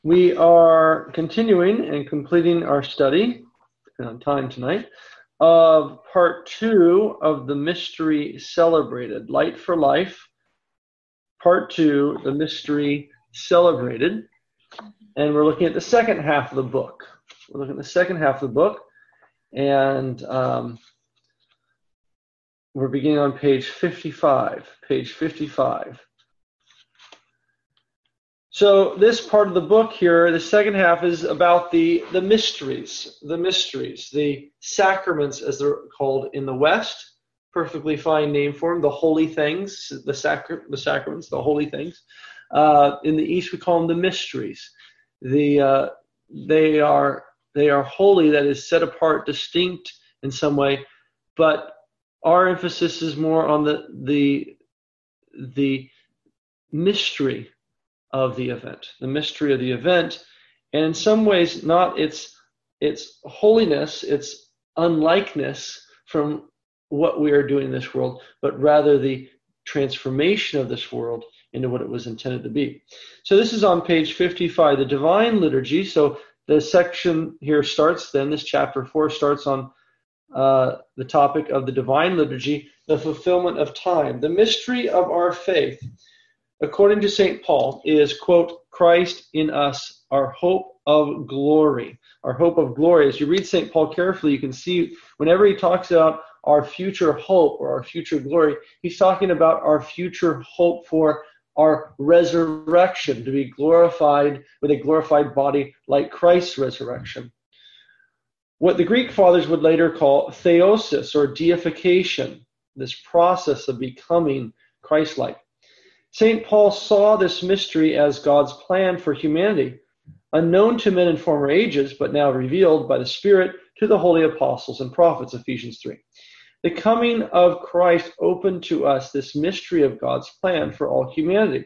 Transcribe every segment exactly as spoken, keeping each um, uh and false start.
We are continuing and completing our study on time tonight of part two of the mystery celebrated, Light for Life, part two, the mystery celebrated. And we're looking at the second half of the book. We're looking at the second half of the book, and um, we're beginning on page fifty-five. Page fifty-five. So this part of the book here, the second half, is about the, the mysteries, the mysteries, the sacraments as they're called in the West, perfectly fine name for them, the holy things, the, sacra- the sacraments, the holy things. Uh, in the East, we call them the mysteries. The uh, they are they are holy, that is set apart, distinct in some way, but our emphasis is more on the the the mystery of the event, the mystery of the event, and in some ways not its its holiness, its unlikeness from what we are doing in this world, but rather the transformation of this world into what it was intended to be. So this is on page fifty-five, the Divine Liturgy. So the section here starts then, this chapter four starts on uh, the topic of the Divine Liturgy, the fulfillment of time. The mystery of our faith, according to Saint Paul, is, quote, Christ in us, our hope of glory. Our hope of glory. As you read Saint Paul carefully, you can see whenever he talks about our future hope or our future glory, he's talking about our future hope for our resurrection, to be glorified with a glorified body like Christ's resurrection. What the Greek fathers would later call theosis, or deification, this process of becoming Christ-like. Saint Paul saw this mystery as God's plan for humanity, unknown to men in former ages, but now revealed by the Spirit to the holy apostles and prophets, Ephesians three. The coming of Christ opened to us this mystery of God's plan for all humanity.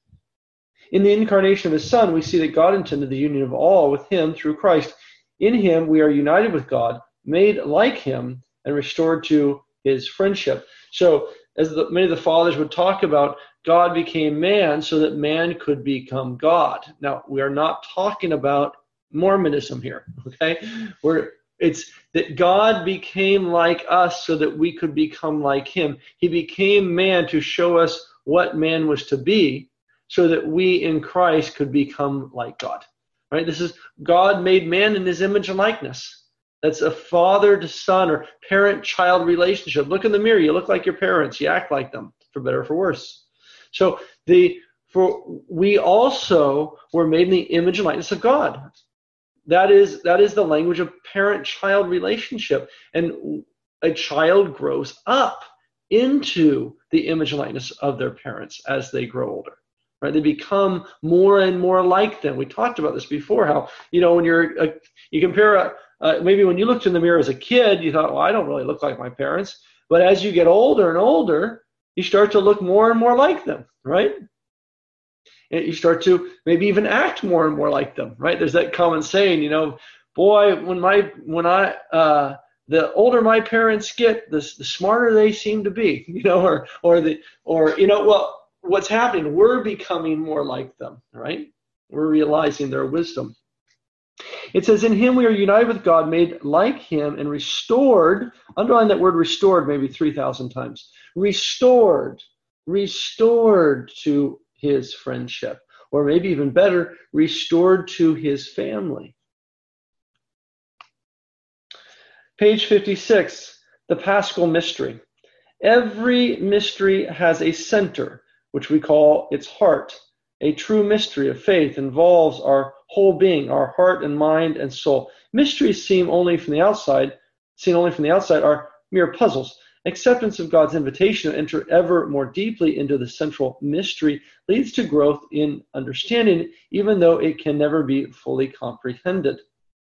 In the incarnation of his Son, we see that God intended the union of all with him through Christ. In him, we are united with God, made like him, and restored to his friendship. So, as the, many of the fathers would talk about, God became man so that man could become God. Now, we are not talking about Mormonism here, okay? We're, it's that God became like us so that we could become like him. He became man to show us what man was to be so that we in Christ could become like God, right? This is God made man in his image and likeness. That's a father to son or parent-child relationship. Look in the mirror. You look like your parents. You act like them, for better or for worse. So the for we also were made in the image and likeness of God. That is that is the language of parent-child relationship. And a child grows up into the image and likeness of their parents as they grow older. Right? They become more and more like them. We talked about this before, how, you know, when you're a, you compare a, uh, maybe when you looked in the mirror as a kid, you thought, well, I don't really look like my parents. But as you get older and older, you start to look more and more like them, right? And you start to maybe even act more and more like them, right? There's that common saying, you know, boy, when my when I uh, the older my parents get, the, the smarter they seem to be, you know, or or the or you know, well, what's happening? We're becoming more like them, right? We're realizing their wisdom. It says, in him we are united with God, made like him, and restored. Underline that word restored maybe three thousand times. Restored, restored to his friendship. Or maybe even better, restored to his family. Page fifty-six, the Paschal Mystery. Every mystery has a center, which we call its heart. A true mystery of faith involves our whole being, our heart and mind and soul. Mysteries seem only from the outside, seen only from the outside, are mere puzzles. Acceptance of God's invitation to enter ever more deeply into the central mystery leads to growth in understanding, even though it can never be fully comprehended.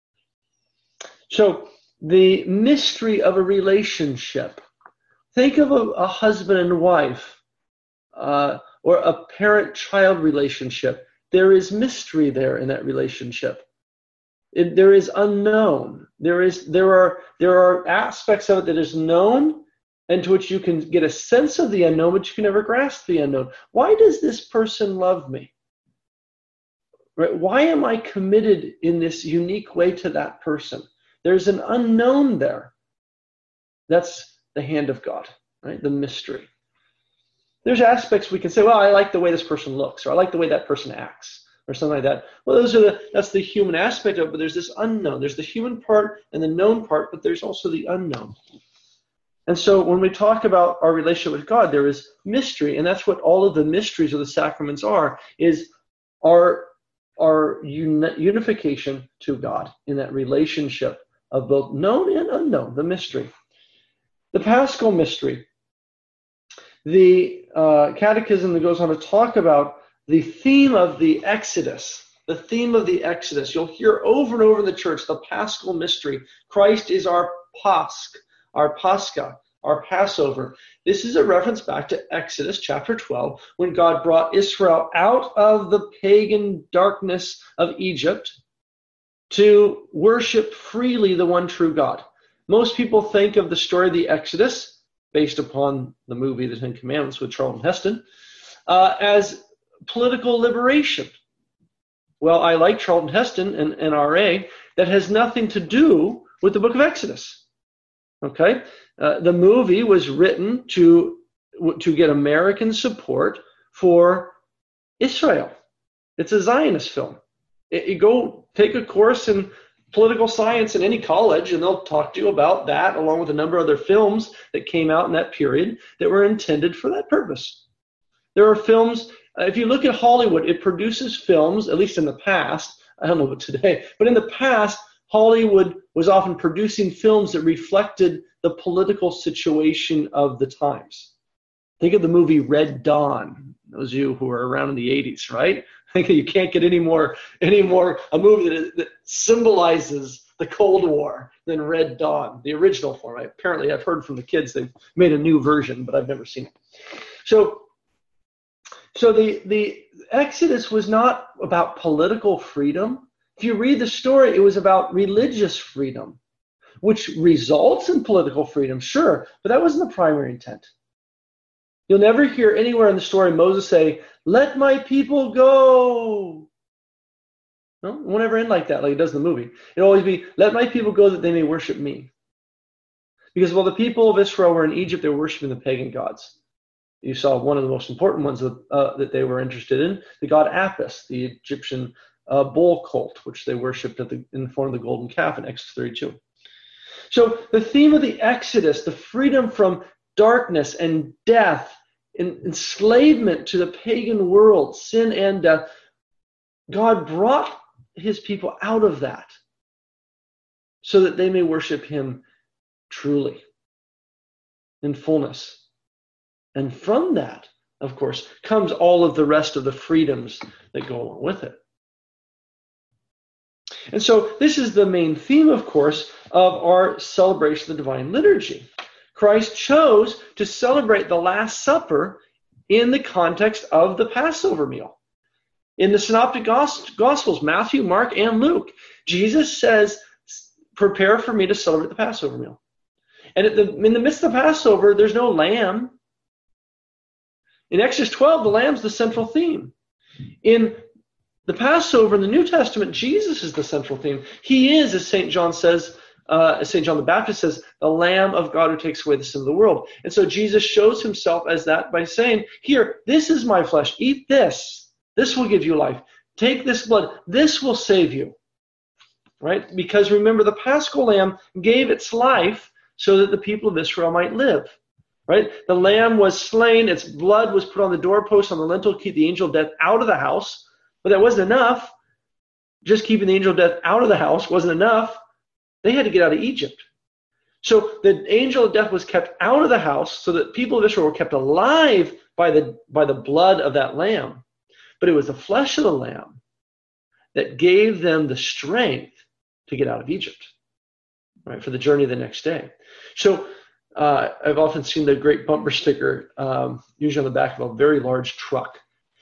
So, the mystery of a relationship. Think of a, a husband and wife. Uh, or a parent-child relationship. There is mystery there in that relationship. It, there is unknown. There is there are there are aspects of it that is known, and to which you can get a sense of the unknown, but you can never grasp the unknown. Why does this person love me? Right? Why am I committed in this unique way to that person? There's an unknown there. That's the hand of God, right? The mystery. There's aspects we can say, well, I like the way this person looks, or I like the way that person acts, or something like that. Well, those are the that's the human aspect of it, but there's this unknown. There's the human part and the known part, but there's also the unknown. And so when we talk about our relationship with God, there is mystery, and that's what all of the mysteries of the sacraments are, is our, our uni- unification to God in that relationship of both known and unknown, the mystery. The Paschal mystery. The uh, Catechism that goes on to talk about the theme of the Exodus, the theme of the Exodus. You'll hear over and over in the church the Paschal mystery. Christ is our Pasch, our Pascha, our Passover. This is a reference back to Exodus chapter twelve, when God brought Israel out of the pagan darkness of Egypt to worship freely the one true God. Most people think of the story of the Exodus, based upon the movie The Ten Commandments with Charlton Heston, uh, as political liberation. Well, I like Charlton Heston and N R A. That has nothing to do with the book of Exodus. Okay? Uh, the movie was written to, to get American support for Israel. It's a Zionist film. It, you go take a course in political science in any college, and they'll talk to you about that, along with a number of other films that came out in that period that were intended for that purpose. There are films, uh, if you look at Hollywood, it produces films, at least in the past, I don't know about today, but in the past, Hollywood was often producing films that reflected the political situation of the times. Think of the movie Red Dawn, those of you who are around in the eighties, right? I think you can't get any more, any more a movie that, that symbolizes the Cold War than Red Dawn, the original form. I, apparently, I've heard from the kids they've made a new version, but I've never seen it. So, so the, the Exodus was not about political freedom. If you read the story, it was about religious freedom, which results in political freedom, sure, but that wasn't the primary intent. You'll never hear anywhere in the story Moses say, "Let my people go." No, it won't ever end like that, like it does in the movie. It'll always be, "Let my people go that they may worship me." Because while the people of Israel were in Egypt, they were worshiping the pagan gods. You saw one of the most important ones uh, that they were interested in, the god Apis, the Egyptian uh, bull cult, which they worshipped at the, in the form of the golden calf in Exodus thirty-two. So the theme of the Exodus, the freedom from darkness and death, in enslavement to the pagan world, sin and death, God brought his people out of that so that they may worship him truly, in fullness. And from that, of course, comes all of the rest of the freedoms that go along with it. And so this is the main theme, of course, of our celebration of the Divine Liturgy. Christ chose to celebrate the Last Supper in the context of the Passover meal. In the Synoptic Gospels, Matthew, Mark, and Luke, Jesus says, "Prepare for me to celebrate the Passover meal." And at the, in the midst of the Passover, there's no lamb. In Exodus twelve, the lamb's the central theme. In the Passover in the New Testament, Jesus is the central theme. He is, as Saint John says, uh, as Saint John the Baptist says, the Lamb of God who takes away the sin of the world. And so Jesus shows himself as that by saying, "Here, this is my flesh. Eat this. This will give you life. Take this blood. This will save you." Right? Because remember, the Paschal Lamb gave its life so that the people of Israel might live. Right? The lamb was slain. Its blood was put on the doorpost, on the lintel, to keep the angel of death out of the house. But that wasn't enough. Just keeping the angel of death out of the house wasn't enough. They had to get out of Egypt. So the angel of death was kept out of the house so that people of Israel were kept alive by the, by the blood of that lamb. But it was the flesh of the lamb that gave them the strength to get out of Egypt, right, for the journey the next day. So uh, I've often seen the great bumper sticker, um, usually on the back of a very large truck.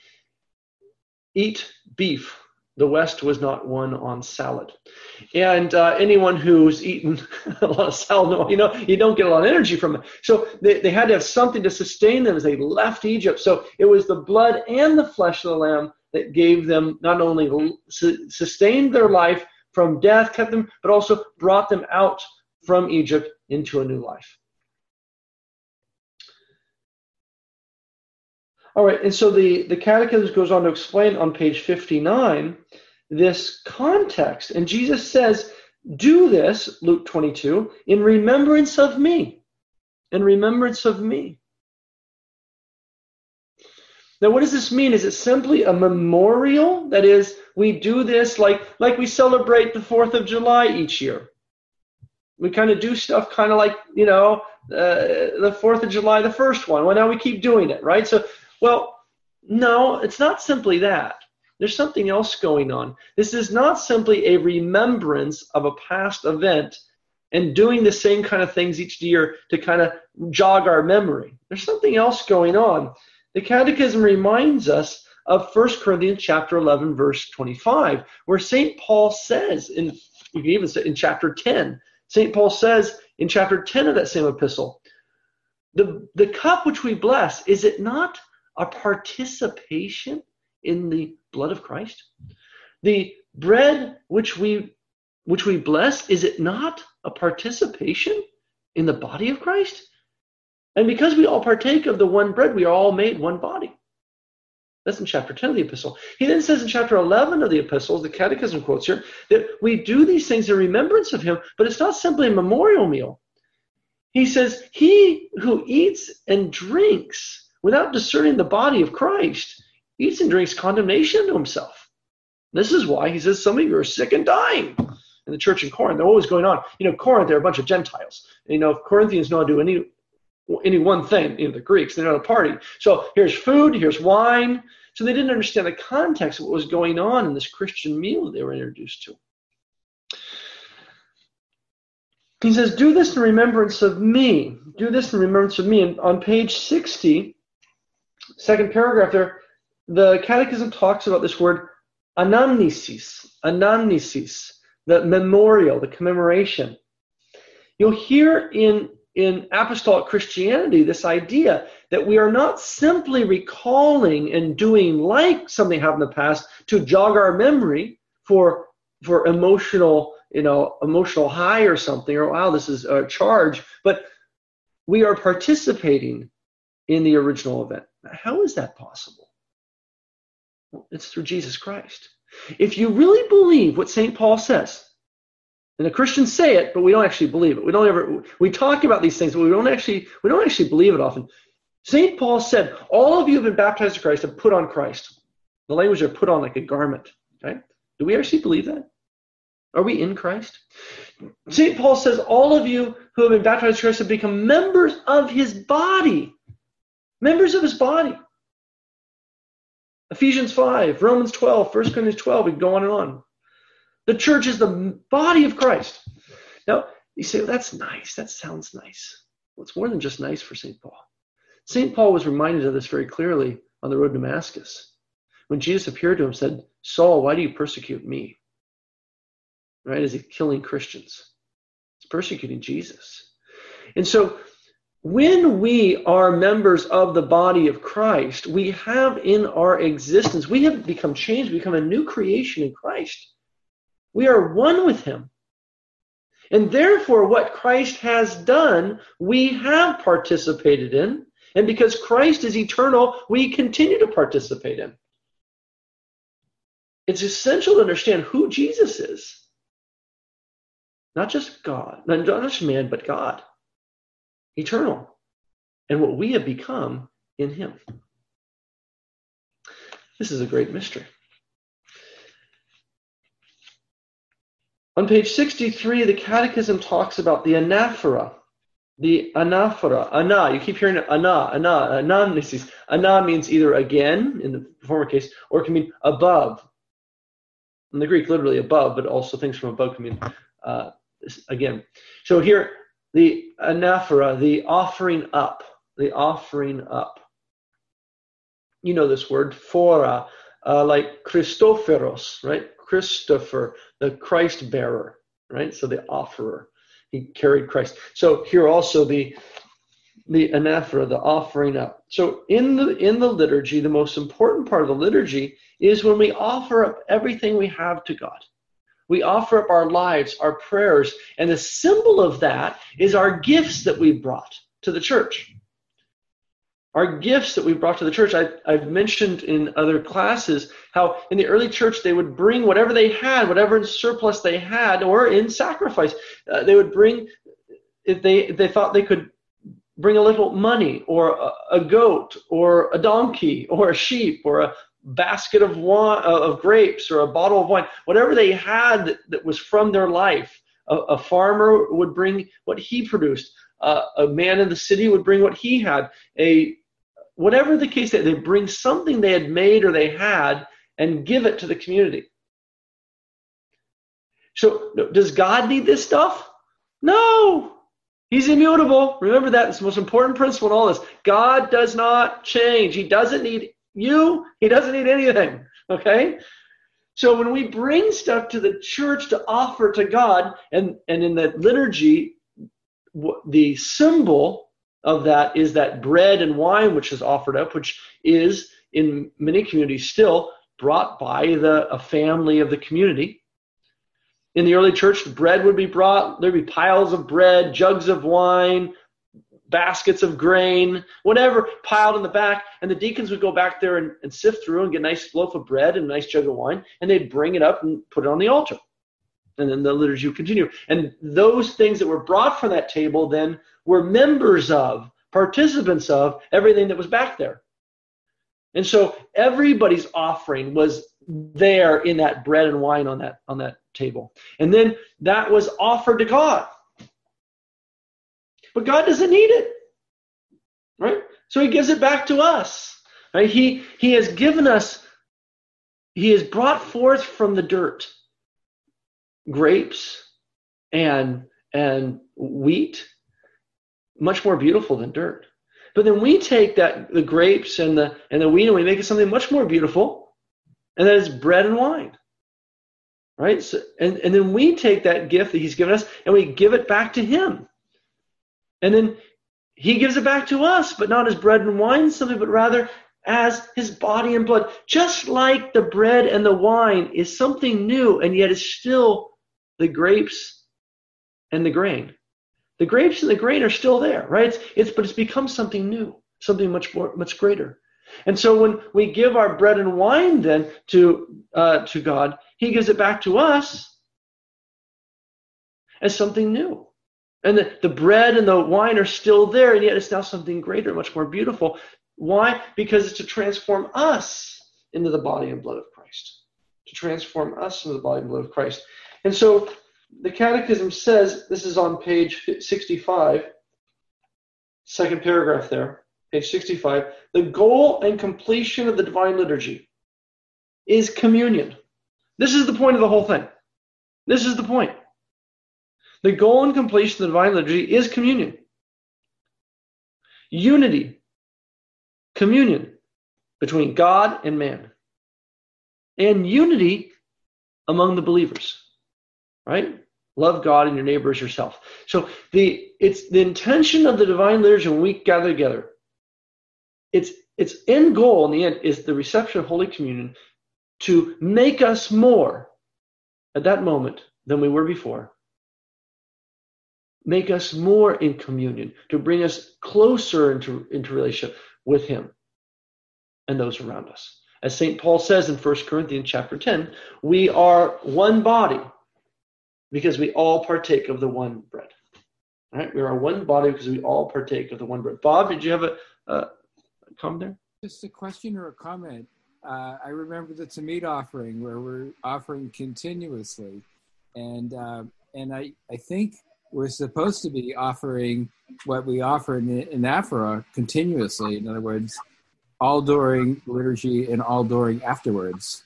"Eat beef. The West was not one on salad." And uh, anyone who's eaten a lot of salad, no, you know, you don't get a lot of energy from it. So they, they had to have something to sustain them as they left Egypt. So it was the blood and the flesh of the lamb that gave them not only sustained their life from death, kept them, but also brought them out from Egypt into a new life. All right, and so the, the Catechism goes on to explain on page fifty-nine this context. And Jesus says, do this, Luke twenty-two, in remembrance of me. In remembrance of me. Now, what does this mean? Is it simply a memorial? That is, we do this like, like we celebrate the fourth of July each year. We kind of do stuff kind of like, you know, uh, the fourth of July, the first one. Well, now we keep doing it, right? So, well, no, it's not simply that. There's something else going on. This is not simply a remembrance of a past event and doing the same kind of things each year to kind of jog our memory. There's something else going on. The Catechism reminds us of First Corinthians chapter eleven, verse twenty-five, where Saint Paul says, in, you can even say in chapter ten, Saint Paul says in chapter ten of that same epistle, the, the cup which we bless, is it not a participation in the blood of Christ? The bread which we which we bless, is it not a participation in the body of Christ? And because we all partake of the one bread, we are all made one body. That's in chapter ten of the epistle. He then says in chapter eleven of the epistles, the Catechism quotes here, that we do these things in remembrance of him, but it's not simply a memorial meal. He says, he who eats and drinks without discerning the body of Christ eats and drinks condemnation to himself. This is why he says some of you are sick and dying in the church in Corinth. They're always going on. You know, Corinth, they're a bunch of Gentiles. And, you know, if Corinthians know how to do any any one thing, you know, the Greeks, they know how to party. So here's food, here's wine. So they didn't understand the context of what was going on in this Christian meal that they were introduced to. He says, do this in remembrance of me. Do this in remembrance of me. And on page sixty, second paragraph there, the Catechism talks about this word anamnesis, anamnesis, the memorial, the commemoration. You'll hear in, in apostolic Christianity this idea that we are not simply recalling and doing like something happened in the past to jog our memory for, for emotional, you know, emotional high or something, or wow, this is a charge, but we are participating in the original event. Now, how is that possible? Well, it's through Jesus Christ. If you really believe what Saint Paul says, and the Christians say it, but we don't actually believe it. We don't ever, we talk about these things, but we don't actually, we don't actually believe it often. Saint Paul said, all of you have been baptized in Christ, have put on Christ. The language are put on like a garment. Okay? Do we actually believe that? Are we in Christ? Saint Paul says, all of you who have been baptized in Christ have become members of his body. Members of his body. Ephesians five, Romans twelve, First Corinthians twelve, we can go on and on. The church is the body of Christ. Now, you say, well, that's nice. That sounds nice. Well, it's more than just nice for Saint Paul. Saint Paul was reminded of this very clearly on the road to Damascus. When Jesus appeared to him and said, Saul, why do you persecute me? Right? Is he killing Christians? He's persecuting Jesus. And so when we are members of the body of Christ, we have in our existence, we have become changed, become a new creation in Christ. We are one with him. And therefore, what Christ has done, we have participated in. And because Christ is eternal, we continue to participate in. It's essential to understand who Jesus is. Not just God, not just man, but God. Eternal. And what we have become in him. This is a great mystery. On page sixty-three, the Catechism talks about the anaphora. The anaphora. Ana. You keep hearing it. Ana. Ana. Anamnesis. Ana means either again, in the former case, or it can mean above. In the Greek, literally above, but also things from above can mean uh, again. So here, the anaphora, the offering up. The offering up. You know this word, phora, uh, like Christopheros, right? Christopher, the Christ bearer, right? So the offerer, he carried Christ. So here also the the anaphora, the offering up. So in the in the liturgy, the most important part of the liturgy is when we offer up everything we have to God. We offer up our lives, our prayers, and the symbol of that is our gifts that we brought to the church. Our gifts that we brought to the church. I, I've mentioned in other classes how in the early church they would bring whatever they had, whatever in surplus they had, or in sacrifice. Uh, they would bring, if they if they thought they could bring a little money, or a, a goat, or a donkey, or a sheep, or a basket of wine, of grapes, or a bottle of wine, whatever they had that, that was from their life. A, a farmer would bring what he produced. Uh, a man in the city would bring what he had. A whatever the case, they bring something they had made or they had and give it to the community. So does God need this stuff? No. He's immutable. Remember that. It's the most important principle in all this. God does not change. He doesn't need you. He doesn't need anything. Okay? So when we bring stuff to the church to offer to God, and, and in the liturgy, the symbol of that is that bread and wine which is offered up, which is in many communities still brought by the a family of the community. In the early church, bread would be brought. There'd be piles of bread, jugs of wine, baskets of grain, whatever, piled in the back. And the deacons would go back there and, and sift through and get a nice loaf of bread and a nice jug of wine, and they'd bring it up and put it on the altar. And then the liturgy would continue. And those things that were brought from that table then were members of, participants of everything that was back there. And so everybody's offering was there in that bread and wine on that on that table. And then that was offered to God. But God doesn't need it. Right? So he gives it back to us. Right? He he has given us, he has brought forth from the dirt grapes and and wheat, much more beautiful than dirt. But then we take that the grapes and the and the wheat and we make it something much more beautiful, and that is bread and wine. Right? So, and, and then we take that gift that he's given us and we give it back to him. And then he gives it back to us, but not as bread and wine simply, but rather as his body and blood. Just like the bread and the wine is something new, and yet it's still the grapes and the grain. The grapes and the grain are still there, right? It's, it's but it's become something new, something much more, much greater. And so when we give our bread and wine then to uh, to God, he gives it back to us as something new. And the, the bread and the wine are still there, and yet it's now something greater, much more beautiful. Why? Because it's to transform us into the body and blood of Christ. To transform us into the body and blood of Christ. And so the Catechism says, this is on page sixty-five, second paragraph there, page sixty-five, the goal and completion of the divine liturgy is communion. This is the point of the whole thing. This is the point. The goal and completion of the divine liturgy is communion. Unity, communion between God and man. And unity among the believers. Right? Love God and your neighbor as yourself. So the it's the intention of the divine liturgy when we gather together. Its its end goal in the end is the reception of Holy Communion to make us more at that moment than we were before. Make us more in communion, to bring us closer into, into relationship with him and those around us. As Saint Paul says in First Corinthians chapter ten, we are one body because we all partake of the one bread. All right? We are one body because we all partake of the one bread. Bob, did you have a, a comment there? Just a question or a comment. Uh, I remember the Tamid offering where we're offering continuously. And uh, and I, I think we're supposed to be offering what we offer in the anaphora continuously. In other words, all during liturgy and all during afterwards.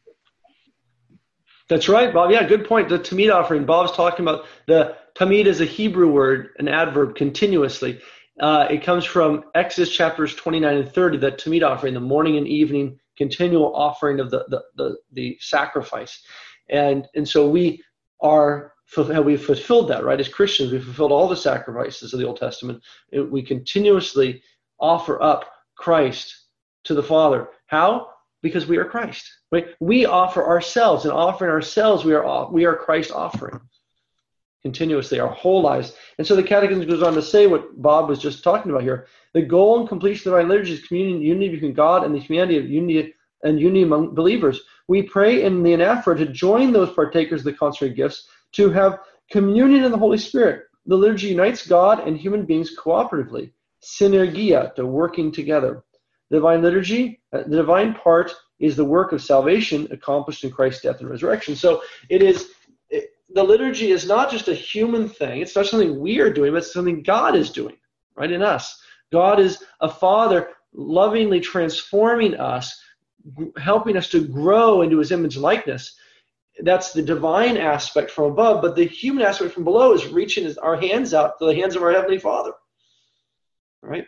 That's right, Bob. Yeah, good point. The Tamid offering. Bob's talking about the Tamid is a Hebrew word, an adverb, continuously. Uh, it comes from Exodus chapters twenty-nine and thirty, the Tamid offering, the morning and evening continual offering of the, the, the, the sacrifice. And, and so we are have we fulfilled that, right? As Christians, we fulfilled all the sacrifices of the Old Testament. We continuously offer up Christ to the Father. How? Because we are Christ. Right? We offer ourselves, and offering ourselves, we are we are Christ offering continuously our whole lives. And so the Catechism goes on to say what Bob was just talking about here. The goal and completion of the divine liturgy is communion, unity between God and the humanity of unity and unity among believers. We pray in the anaphora to join those partakers of the consecrated gifts to have communion in the Holy Spirit. The liturgy unites God and human beings cooperatively. Synergia, to working together. The divine liturgy, uh, the divine part is the work of salvation accomplished in Christ's death and resurrection. So it is, it, the liturgy is not just a human thing. It's not something we are doing, but it's something God is doing, right, in us. God is a Father lovingly transforming us, g- helping us to grow into his image and likeness. That's the divine aspect from above, but the human aspect from below is reaching his, our hands out to the hands of our Heavenly Father. All right?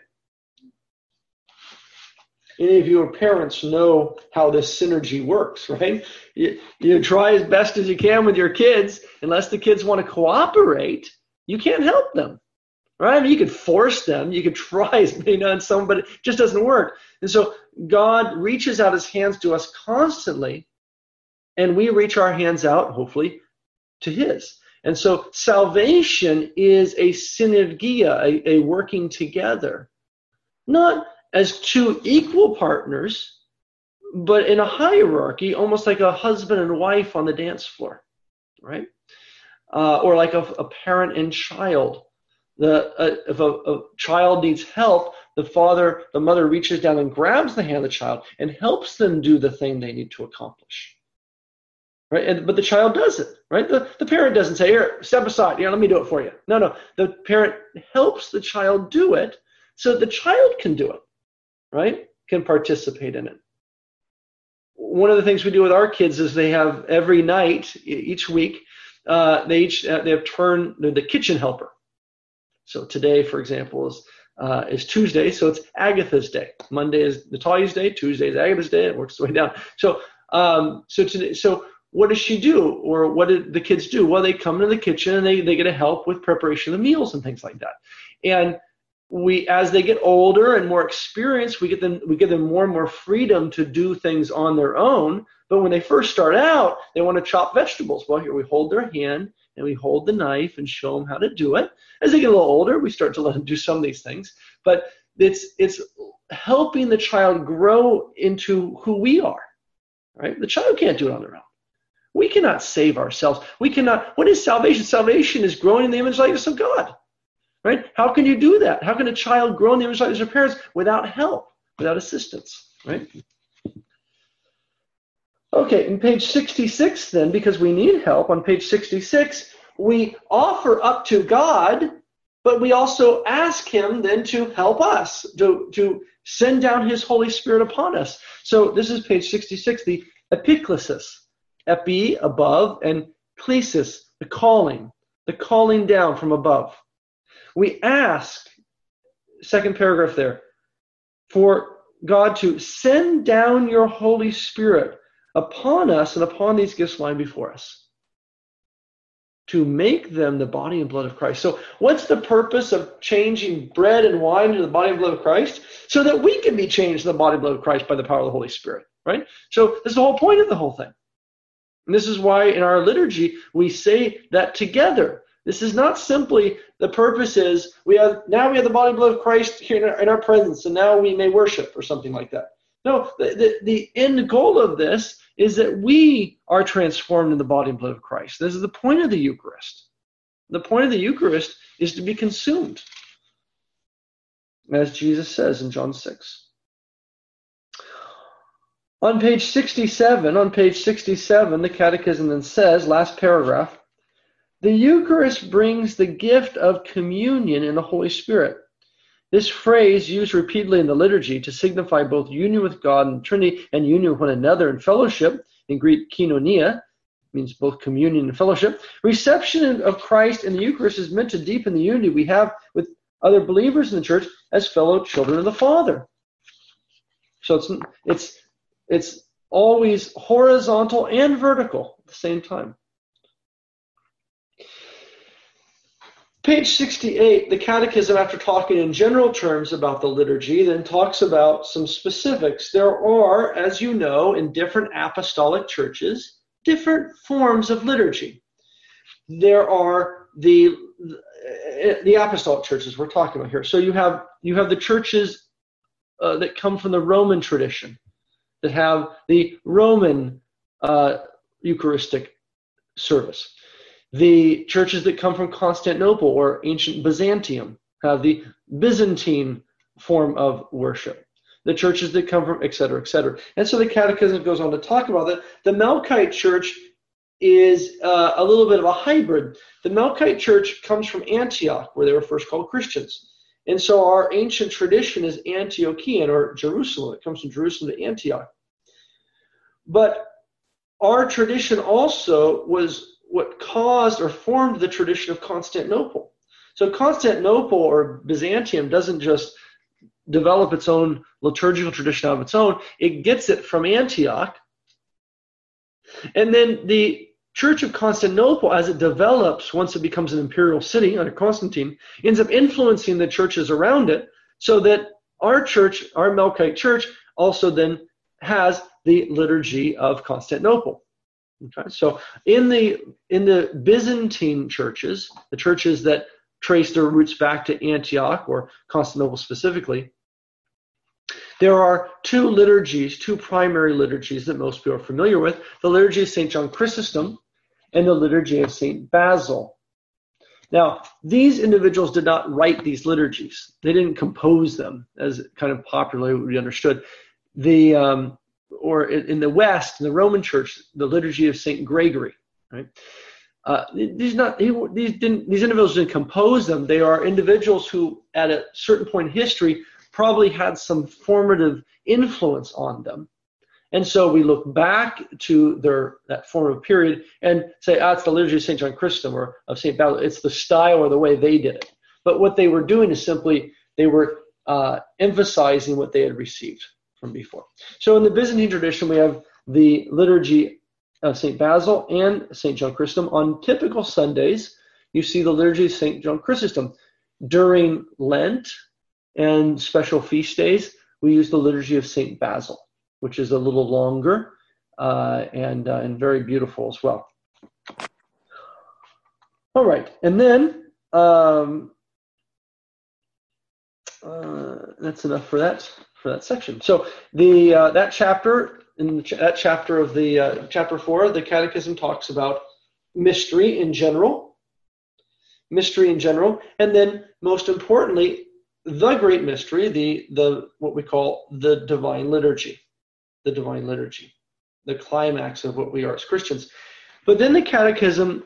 Any of your parents know how this synergy works, right? You, you try as best as you can with your kids. Unless the kids want to cooperate, you can't help them, right? I mean, you could force them. You could try as many on some, but it just doesn't work. And so God reaches out his hands to us constantly, and we reach our hands out, hopefully, to his. And so salvation is a synergia, a, a working together. Not as two equal partners, but in a hierarchy, almost like a husband and wife on the dance floor, right? Uh, or like a, a parent and child. The uh, if a, a child needs help, the father, the mother reaches down and grabs the hand of the child and helps them do the thing they need to accomplish, right? And, but the child does it, right? The, the parent doesn't say, here, step aside, yeah, let me do it for you. No, no, the parent helps the child do it so that the child can do it. Right? Can participate in it. One of the things we do with our kids is they have every night, each week, uh, they each uh, they have turned the kitchen helper. So today, for example, is uh, is Tuesday, so it's Agatha's day. Monday is Natalia's day. Tuesday is Agatha's day. It works its way down. So um, so today, so what does she do, or what did the kids do? Well, they come into the kitchen and they they get to help with preparation of the meals and things like that. And we, as they get older and more experienced, we get them, we give them more and more freedom to do things on their own. But when they first start out, they want to chop vegetables. Well, here we hold their hand and we hold the knife and show them how to do it. As they get a little older, we start to let them do some of these things. But it's it's helping the child grow into who we are. Right? The child can't do it on their own. We cannot save ourselves. We cannot. What is salvation? Salvation is growing in the image and likeness of God. Right? How can you do that? How can a child grow in the image of their parents without help, without assistance? Right? Okay, in page sixty-six then, because we need help, on page sixty-six, we offer up to God, but we also ask him then to help us, to, to send down his Holy Spirit upon us. So this is page sixty-six, the epiklesis, epi, above, and klesis, the calling, the calling down from above. We ask, second paragraph there, for God to send down your Holy Spirit upon us and upon these gifts lying before us, to make them the body and blood of Christ. So what's the purpose of changing bread and wine into the body and blood of Christ? So that we can be changed to the body and blood of Christ by the power of the Holy Spirit, right? So this is the whole point of the whole thing. And this is why in our liturgy we say that together. This is not simply the purpose is we have now we have the body and blood of Christ here in our, in our presence, and now we may worship or something like that. No, the, the, the end goal of this is that we are transformed in the body and blood of Christ. This is the point of the Eucharist. The point of the Eucharist is to be consumed, as Jesus says in John six. On page sixty-seven, on page sixty-seven, the Catechism then says, last paragraph, the Eucharist brings the gift of communion in the Holy Spirit. This phrase, used repeatedly in the liturgy to signify both union with God and the Trinity and union with one another in fellowship, in Greek koinonia, means both communion and fellowship. Reception of Christ in the Eucharist is meant to deepen the unity we have with other believers in the church as fellow children of the Father. So it's it's it's always horizontal and vertical at the same time. Page sixty-eight, the Catechism, after talking in general terms about the liturgy, then talks about some specifics. There are, as you know, in different apostolic churches, different forms of liturgy. There are the the apostolic churches we're talking about here. So you have you have the churches uh, that come from the Roman tradition, that have the Roman uh, Eucharistic service. The churches that come from Constantinople or ancient Byzantium have the Byzantine form of worship. The churches that come from, et cetera, et cetera. And so the Catechism goes on to talk about that. The Melkite Church is uh, a little bit of a hybrid. The Melkite Church comes from Antioch, where they were first called Christians. And so our ancient tradition is Antiochian, or Jerusalem. It comes from Jerusalem to Antioch. But our tradition also was what caused or formed the tradition of Constantinople. So Constantinople or Byzantium doesn't just develop its own liturgical tradition of its own. It gets it from Antioch. And then the Church of Constantinople, as it develops, once it becomes an imperial city under Constantine, ends up influencing the churches around it, so that our church, our Melkite Church, also then has the liturgy of Constantinople. Okay, so in the in the Byzantine churches, the churches that trace their roots back to Antioch or Constantinople specifically, there are two liturgies, two primary liturgies that most people are familiar with: the liturgy of Saint John Chrysostom and the liturgy of Saint Basil. Now, these individuals did not write these liturgies; they didn't compose them, as kind of popularly understood. The um, or in the West, in the Roman Church, the liturgy of Saint Gregory, right? Uh, these not these didn't these individuals didn't compose them. They are individuals who, at a certain point in history, probably had some formative influence on them, and so we look back to their that formative period and say, ah, it's the liturgy of Saint John Chrysostom or of Saint Basil. It's the style or the way they did it. But what they were doing is simply they were uh, emphasizing what they had received from before. So in the Byzantine tradition, we have the liturgy of Saint Basil and Saint John Chrysostom. On typical Sundays, you see the liturgy of Saint John Chrysostom. During Lent and special feast days, we use the liturgy of Saint Basil, which is a little longer uh, and uh, and very beautiful as well. All right, and then um, uh, that's enough for that. For that section. So the uh, that chapter in the ch- that chapter of the uh, chapter four, the Catechism talks about mystery in general, mystery in general, and then most importantly, the great mystery, the the what we call the divine liturgy, the divine liturgy, the climax of what we are as Christians. But then the Catechism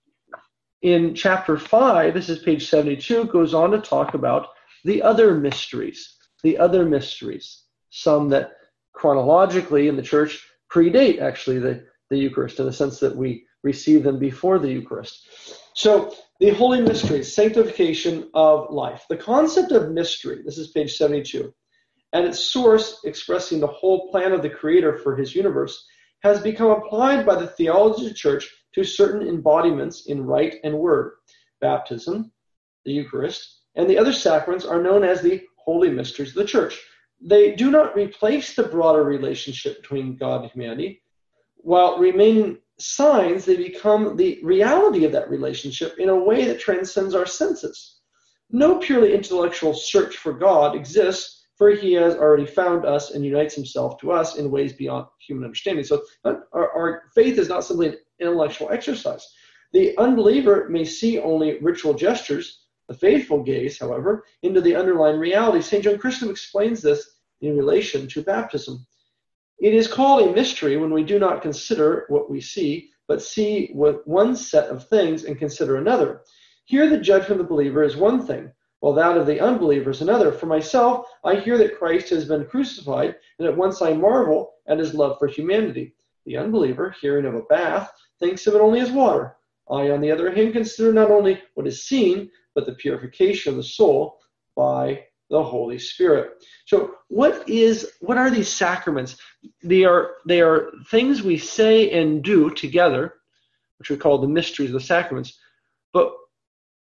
in chapter five, this is page seventy-two, goes on to talk about the other mysteries. The other mysteries, some that chronologically in the church predate actually the, the Eucharist, in the sense that we receive them before the Eucharist. So the holy mysteries, sanctification of life. The concept of mystery, this is page seventy-two, and its source expressing the whole plan of the Creator for his universe, has become applied by the theology of the church to certain embodiments in rite and word. Baptism, the Eucharist, and the other sacraments are known as the holy mysteries of the church. They do not replace the broader relationship between God and humanity. While remaining signs, they become the reality of that relationship in a way that transcends our senses. No purely intellectual search for God exists, for he has already found us and unites himself to us in ways beyond human understanding. So our, our faith is not simply an intellectual exercise. The unbeliever may see only ritual gestures. The faithful gaze, however, into the underlying reality. Saint John Chrysostom explains this in relation to baptism. It is called a mystery when we do not consider what we see, but see what one set of things and consider another. Here the judgment of the believer is one thing, while that of the unbeliever is another. For myself, I hear that Christ has been crucified, and at once I marvel at his love for humanity. The unbeliever, hearing of a bath, thinks of it only as water. I, on the other hand, consider not only what is seen, but the purification of the soul by the Holy Spirit. So what is what are these sacraments? They are they are things we say and do together, which we call the mysteries of the sacraments. But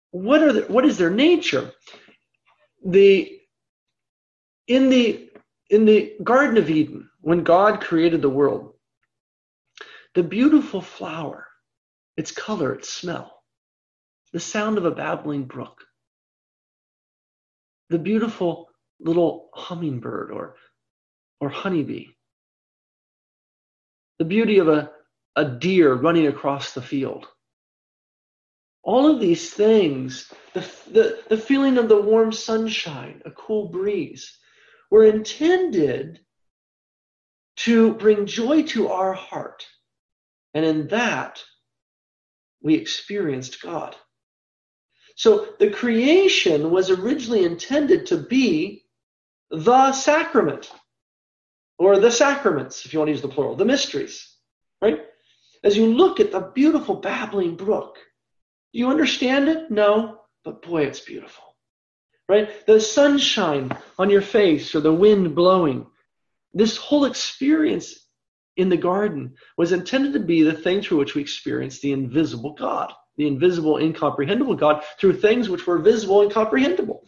what are the, what is their nature? The in the in the Garden of Eden, when God created the world, the beautiful flower, its color, its smell, the sound of a babbling brook, the beautiful little hummingbird or or honeybee, the beauty of a, a deer running across the field. All of these things, the, the, the feeling of the warm sunshine, a cool breeze, were intended to bring joy to our heart. And in that, we experienced God. So the creation was originally intended to be the sacrament, or the sacraments, if you want to use the plural, the mysteries, right? As you look at the beautiful babbling brook, do you understand it? No, but boy, it's beautiful, right? The sunshine on your face or the wind blowing. This whole experience in the garden was intended to be the thing through which we experience the invisible God, the invisible, incomprehensible God, through things which were visible and comprehensible.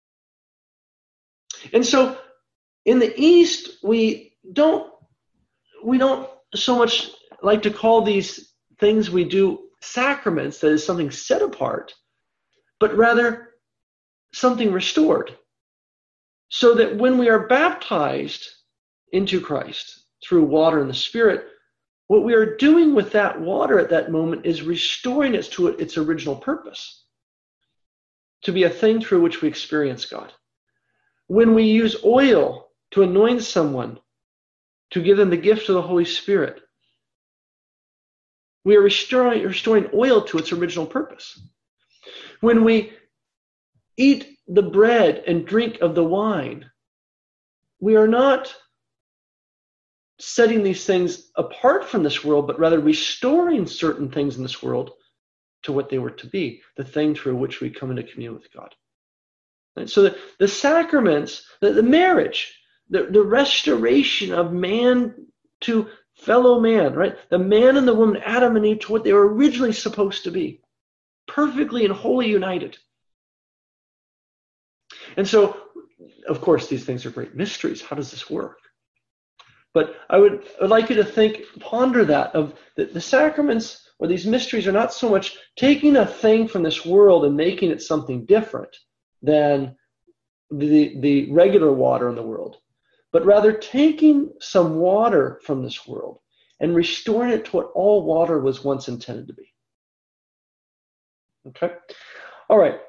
And so in the East, we don't we don't so much like to call these things we do sacraments, that is something set apart, but rather something restored. So that when we are baptized into Christ through water and the Spirit, what we are doing with that water at that moment is restoring it to its original purpose, to be a thing through which we experience God. When we use oil to anoint someone, to give them the gift of the Holy Spirit, we are restoring, restoring oil to its original purpose. When we eat the bread and drink of the wine, we are not setting these things apart from this world, but rather restoring certain things in this world to what they were to be, the thing through which we come into communion with God. And so the, the sacraments, the, the marriage, the, the restoration of man to fellow man, right? The man and the woman, Adam and Eve, to what they were originally supposed to be, perfectly and wholly united. And so, of course, these things are great mysteries. How does this work? But I would, I would like you to think, ponder that, of the, the sacraments or these mysteries are not so much taking a thing from this world and making it something different than the, the regular water in the world, but rather taking some water from this world and restoring it to what all water was once intended to be. Okay? All right.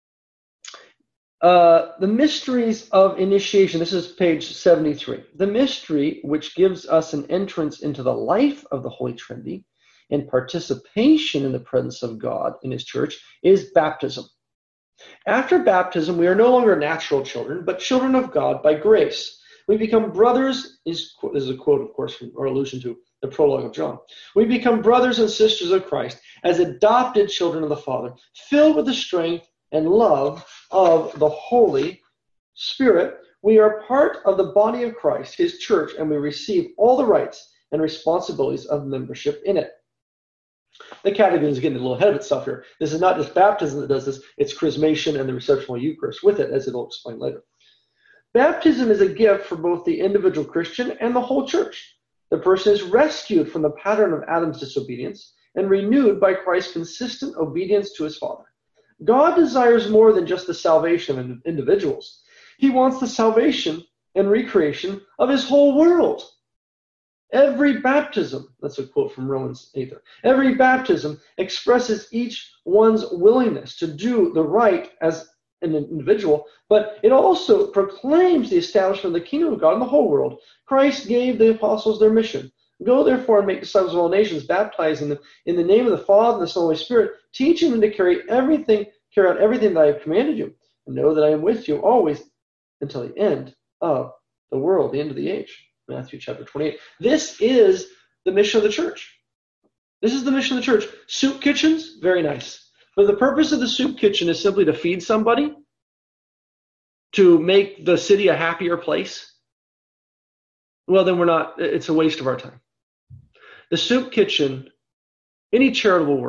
Uh, the mysteries of initiation. This is page seventy-three. The mystery which gives us an entrance into the life of the Holy Trinity and participation in the presence of God in His church is baptism. After baptism, we are no longer natural children, but children of God by grace. We become brothers, is, this is a quote, of course, from, or allusion to the prologue of John. We become brothers and sisters of Christ as adopted children of the Father, filled with the strength and love of the Holy Spirit. We are part of the body of Christ, His church, and we receive all the rights and responsibilities of membership in it. The Catechism is getting a little ahead of itself here. This is not just baptism that does this, it's chrismation and the reception of the Eucharist with it, as it'll explain later. Baptism is a gift for both the individual Christian and the whole church. The person is rescued from the pattern of Adam's disobedience and renewed by Christ's consistent obedience to His Father. God desires more than just the salvation of individuals. He wants the salvation and recreation of His whole world. Every baptism, that's a quote from Romans eight, every baptism expresses each one's willingness to do the right as an individual, but it also proclaims the establishment of the kingdom of God in the whole world. Christ gave the apostles their mission. Go therefore and make disciples of all nations, baptizing them in the name of the Father, the Son, and the Holy Spirit, teaching them to carry everything, carry out everything that I have commanded you, and know that I am with you always until the end of the world, the end of the age. Matthew chapter twenty-eight. This is the mission of the church. This is the mission of the church. Soup kitchens, very nice. But the purpose of the soup kitchen is simply to feed somebody, to make the city a happier place. Well, then we're not, it's a waste of our time. The soup kitchen, any charitable work,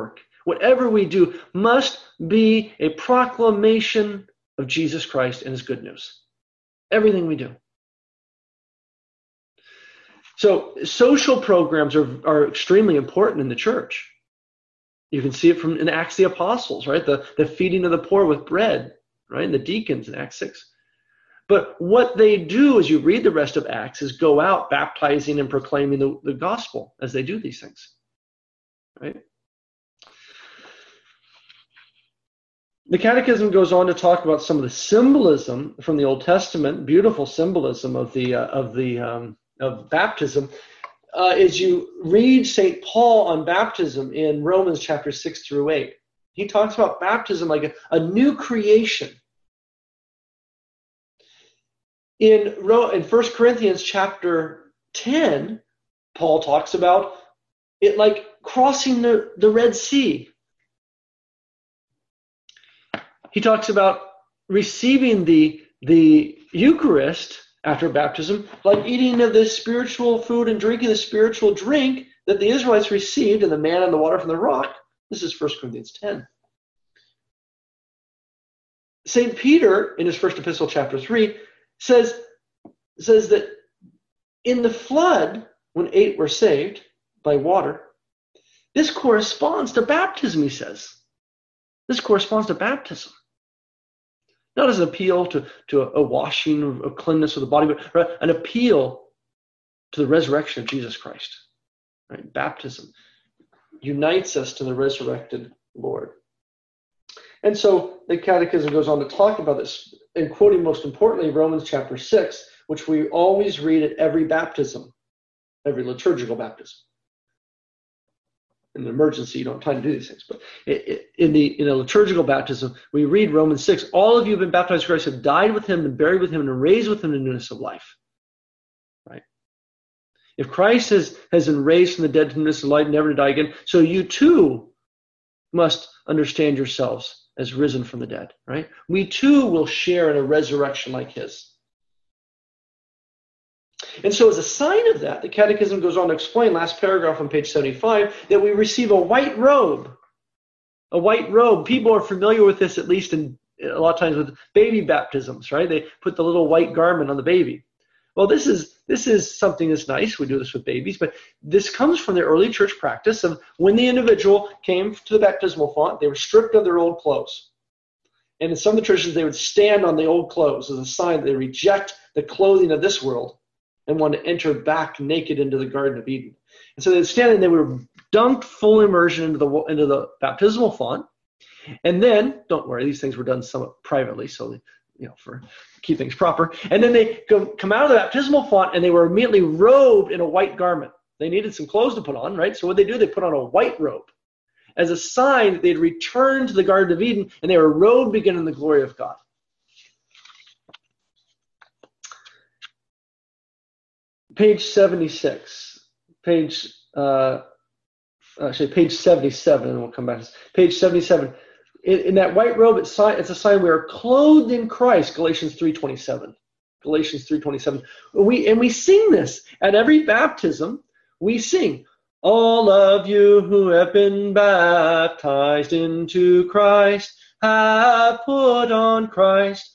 Whatever we do must be a proclamation of Jesus Christ and his good news. Everything we do. So social programs are, are extremely important in the church. You can see it from in Acts of the Apostles, right? The, the feeding of the poor with bread, right? And the deacons in Acts six. But what they do as you read the rest of Acts is go out baptizing and proclaiming the, the gospel as they do these things, right? The Catechism goes on to talk about some of the symbolism from the Old Testament, beautiful symbolism of the uh, of the um, of baptism. Uh, as you read Saint Paul on baptism in Romans chapter six through eight, he talks about baptism like a, a new creation. In in First Corinthians chapter ten, Paul talks about it like crossing the, the Red Sea. He talks about receiving the, the Eucharist after baptism, like eating of the spiritual food and drinking the spiritual drink that the Israelites received in the manna and the water from the rock. This is First Corinthians ten. Saint Peter, in his first epistle, chapter three, says, says that in the flood, when eight were saved by water, this corresponds to baptism, he says. This corresponds to baptism. Not as an appeal to, to a, a washing of, of cleanness of the body, but an appeal to the resurrection of Jesus Christ. Right? Baptism unites us to the resurrected Lord. And so the Catechism goes on to talk about this, and quoting most importantly Romans chapter six, which we always read at every baptism, every liturgical baptism. In an emergency, you don't have time to do these things. But in the in a liturgical baptism, we read Romans six. All of you have been baptized in Christ, have died with him and buried with him and raised with him in newness of life. Right? If Christ has, has been raised from the dead to newness of life, never to die again, so you too must understand yourselves as risen from the dead. Right? We too will share in a resurrection like his. And so as a sign of that, the Catechism goes on to explain, last paragraph on page seventy-five, that we receive a white robe. A white robe. People are familiar with this, at least in a lot of times with baby baptisms, right? They put the little white garment on the baby. Well, this is this is something that's nice. We do this with babies, but this comes from the early church practice of when the individual came to the baptismal font, they were stripped of their old clothes. And in some of the churches, they would stand on the old clothes as a sign that they reject the clothing of this world and want to enter back naked into the Garden of Eden. And so they'd stand and they were dunked full immersion into the into the baptismal font. And then, don't worry, these things were done somewhat privately, so you know, for keep things proper. And then they go, come out of the baptismal font and they were immediately robed in a white garment. They needed some clothes to put on, right? So what they do, they put on a white robe as a sign that they'd returned to the Garden of Eden and they were robed again in the glory of God. Page seventy-six, page, uh, actually page seventy-seven, and we'll come back to this. Page seventy-seven. In, in that white robe, it's, it's a sign we are clothed in Christ, Galatians three twenty-seven. Galatians three twenty-seven. We, and we sing this. At every baptism, we sing, all of you who have been baptized into Christ have put on Christ.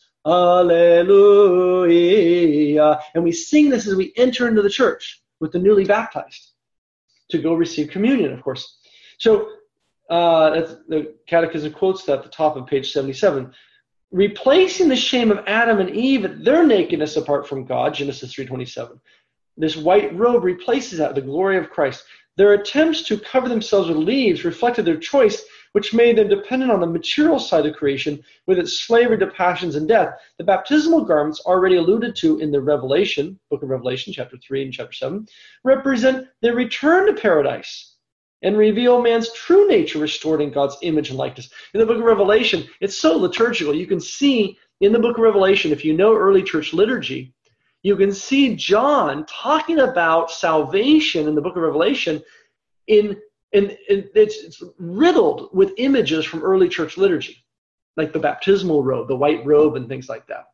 Alleluia. And we sing this as we enter into the church with the newly baptized to go receive communion, of course. So uh, the Catechism quotes that at the top of page seventy-seven. Replacing the shame of Adam and Eve at their nakedness apart from God, Genesis three twenty-seven. This white robe replaces that, the glory of Christ. Their attempts to cover themselves with leaves reflected their choice, which made them dependent on the material side of creation with its slavery to passions and death. The baptismal garments already alluded to in the Revelation, book of Revelation, chapter three and chapter seven, represent the return to paradise and reveal man's true nature restored in God's image and likeness. In the book of Revelation, it's so liturgical. You can see in the book of Revelation, if you know early church liturgy, you can see John talking about salvation in the book of Revelation in And it's, it's riddled with images from early church liturgy, like the baptismal robe, the white robe, and things like that.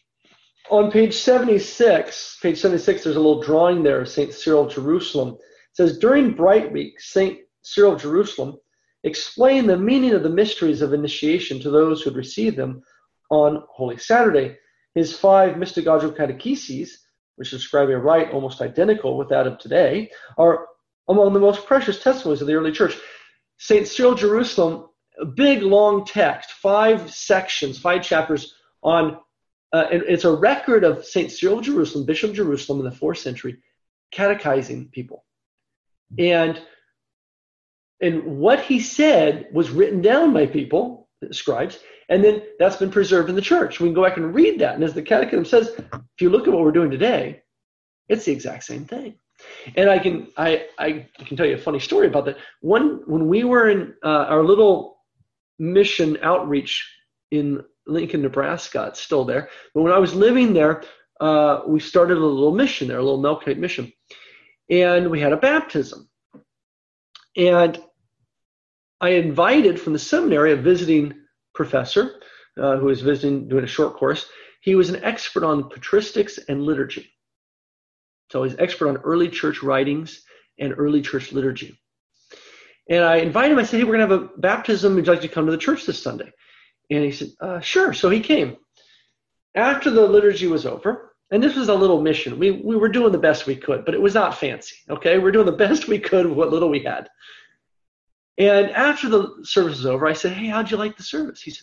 On page seventy-six, page seventy-six, there's a little drawing there of Saint Cyril of Jerusalem. says, during Bright Week, Saint Cyril of Jerusalem explained the meaning of the mysteries of initiation to those who had received them on Holy Saturday. His five mystagogical catecheses, which describe a rite almost identical with that of today, are among the most precious testimonies of the early church. Saint Cyril of Jerusalem, a big, long text, five sections, five chapters on, uh, and it's a record of Saint Cyril of Jerusalem, Bishop of Jerusalem in the fourth century, catechizing people. And, and what he said was written down by people, scribes, and then that's been preserved in the church. We can go back and read that. And as the Catechism says, if you look at what we're doing today, it's the exact same thing. And I can I, I can tell you a funny story about that. One, when we were in uh, our little mission outreach in Lincoln, Nebraska, it's still there. But when I was living there, uh, we started a little mission there, a little Melkite mission. And we had a baptism. And I invited from the seminary a visiting professor uh, who was visiting, doing a short course. He was an expert on patristics and liturgy. So he's expert on early church writings and early church liturgy. And I invited him. I said, hey, we're going to have a baptism. Would you like to come to the church this Sunday? And he said, uh, sure. So he came. After the liturgy was over, and this was a little mission. We, we were doing the best we could, but it was not fancy, okay? We're doing the best we could with what little we had. And after the service was over, I said, hey, how'd you like the service? He said,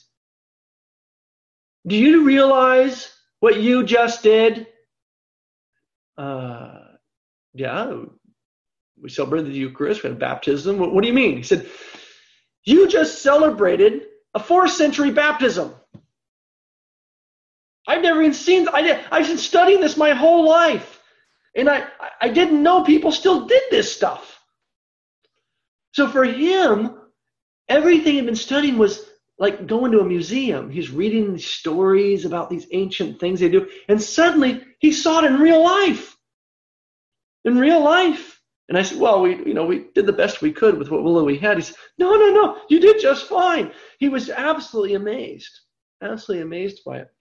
do you realize what you just did? Uh, yeah, we celebrated the Eucharist, we had baptism. What, what do you mean? He said, you just celebrated a fourth century baptism. I've never even seen, I did, I've been studying this my whole life. And I, I didn't know people still did this stuff. So for him, everything he'd been studying was like going to a museum. He's reading these stories about these ancient things they do. And suddenly he saw it in real life. In real life. And I said, well, we, you know, we did the best we could with what little we had. He said, no, no, no, you did just fine. He was absolutely amazed. Absolutely amazed by it.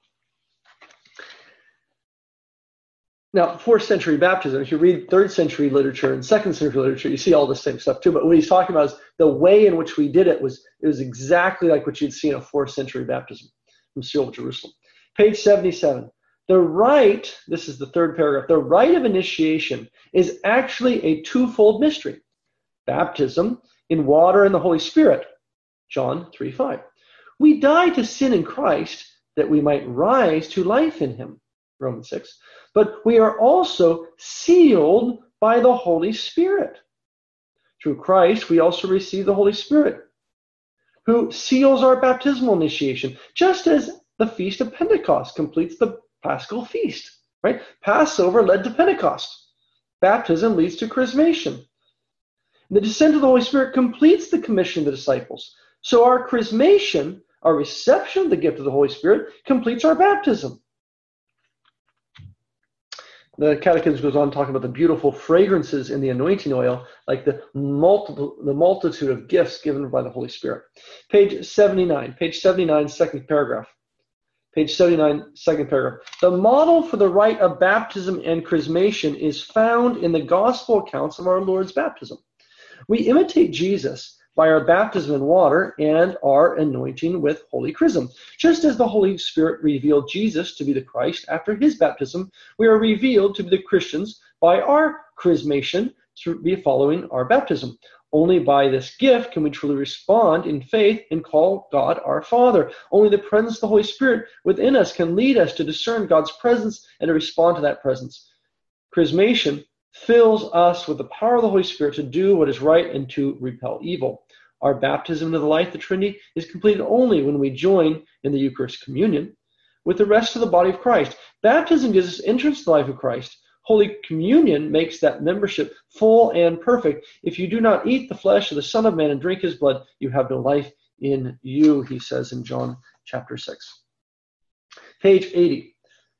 Now, fourth century baptism, if you read third century literature and second century literature, you see all the same stuff too. But what he's talking about is the way in which we did it was, it was exactly like what you'd see in a fourth century baptism from Cyril of Jerusalem. Page seventy-seven. The rite, this is the third paragraph, the rite of initiation is actually a twofold mystery. Baptism in water and the Holy Spirit, John three five. We die to sin in Christ that we might rise to life in him, Romans six. But we are also sealed by the Holy Spirit. Through Christ, we also receive the Holy Spirit, who seals our baptismal initiation, just as the Feast of Pentecost completes the Paschal Feast, right? Passover led to Pentecost. Baptism leads to chrismation. The descent of the Holy Spirit completes the commission of the disciples. So our chrismation, our reception of the gift of the Holy Spirit, completes our baptism. The Catechism goes on talking about the beautiful fragrances in the anointing oil, like the multiple, the multitude of gifts given by the Holy Spirit. Page seventy-nine, page seventy-nine, second paragraph. Page seventy-nine, second paragraph. The model for the rite of baptism and chrismation is found in the gospel accounts of our Lord's baptism. We imitate Jesus by our baptism in water and our anointing with holy chrism. Just as the Holy Spirit revealed Jesus to be the Christ after his baptism, we are revealed to be the Christians by our chrismation, to be following our baptism. Only by this gift can we truly respond in faith and call God our Father. Only the presence of the Holy Spirit within us can lead us to discern God's presence and to respond to that presence. Chrismation fills us with the power of the Holy Spirit to do what is right and to repel evil. Our baptism into the life of the Trinity is completed only when we join in the Eucharist communion with the rest of the body of Christ. Baptism gives us entrance to the life of Christ. Holy Communion makes that membership full and perfect. If you do not eat the flesh of the Son of Man and drink his blood, you have no life in you, he says in John chapter six. Page eighty.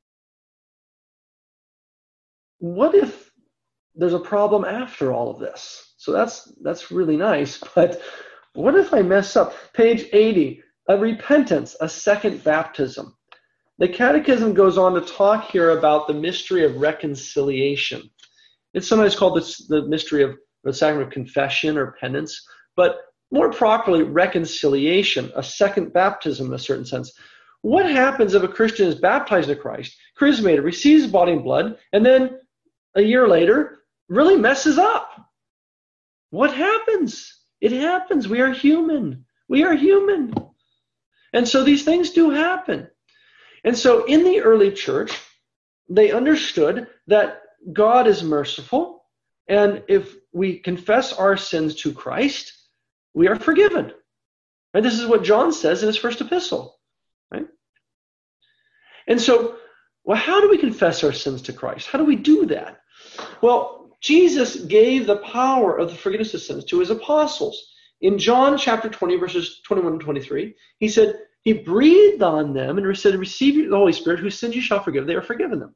What if there's a problem after all of this? So that's that's really nice, but what if I mess up? Page eighty, a repentance, a second baptism. The Catechism goes on to talk here about the mystery of reconciliation. It's sometimes called the, the mystery of the sacrament of confession or penance, but more properly, reconciliation, a second baptism in a certain sense. What happens if a Christian is baptized into Christ, charismated, receives body and blood, and then a year later really messes up? What happens? It happens. We are human. We are human. And so these things do happen. And so in the early church, they understood that God is merciful, and if we confess our sins to Christ, we are forgiven. Right? This is what John says in his first epistle. Right? And so, well, how do we confess our sins to Christ? How do we do that? Well, Jesus gave the power of the forgiveness of sins to his apostles. In John chapter twenty, verses twenty-one and twenty-three, he said, he breathed on them and said, receive the Holy Spirit, whose sins you shall forgive. They are forgiven them.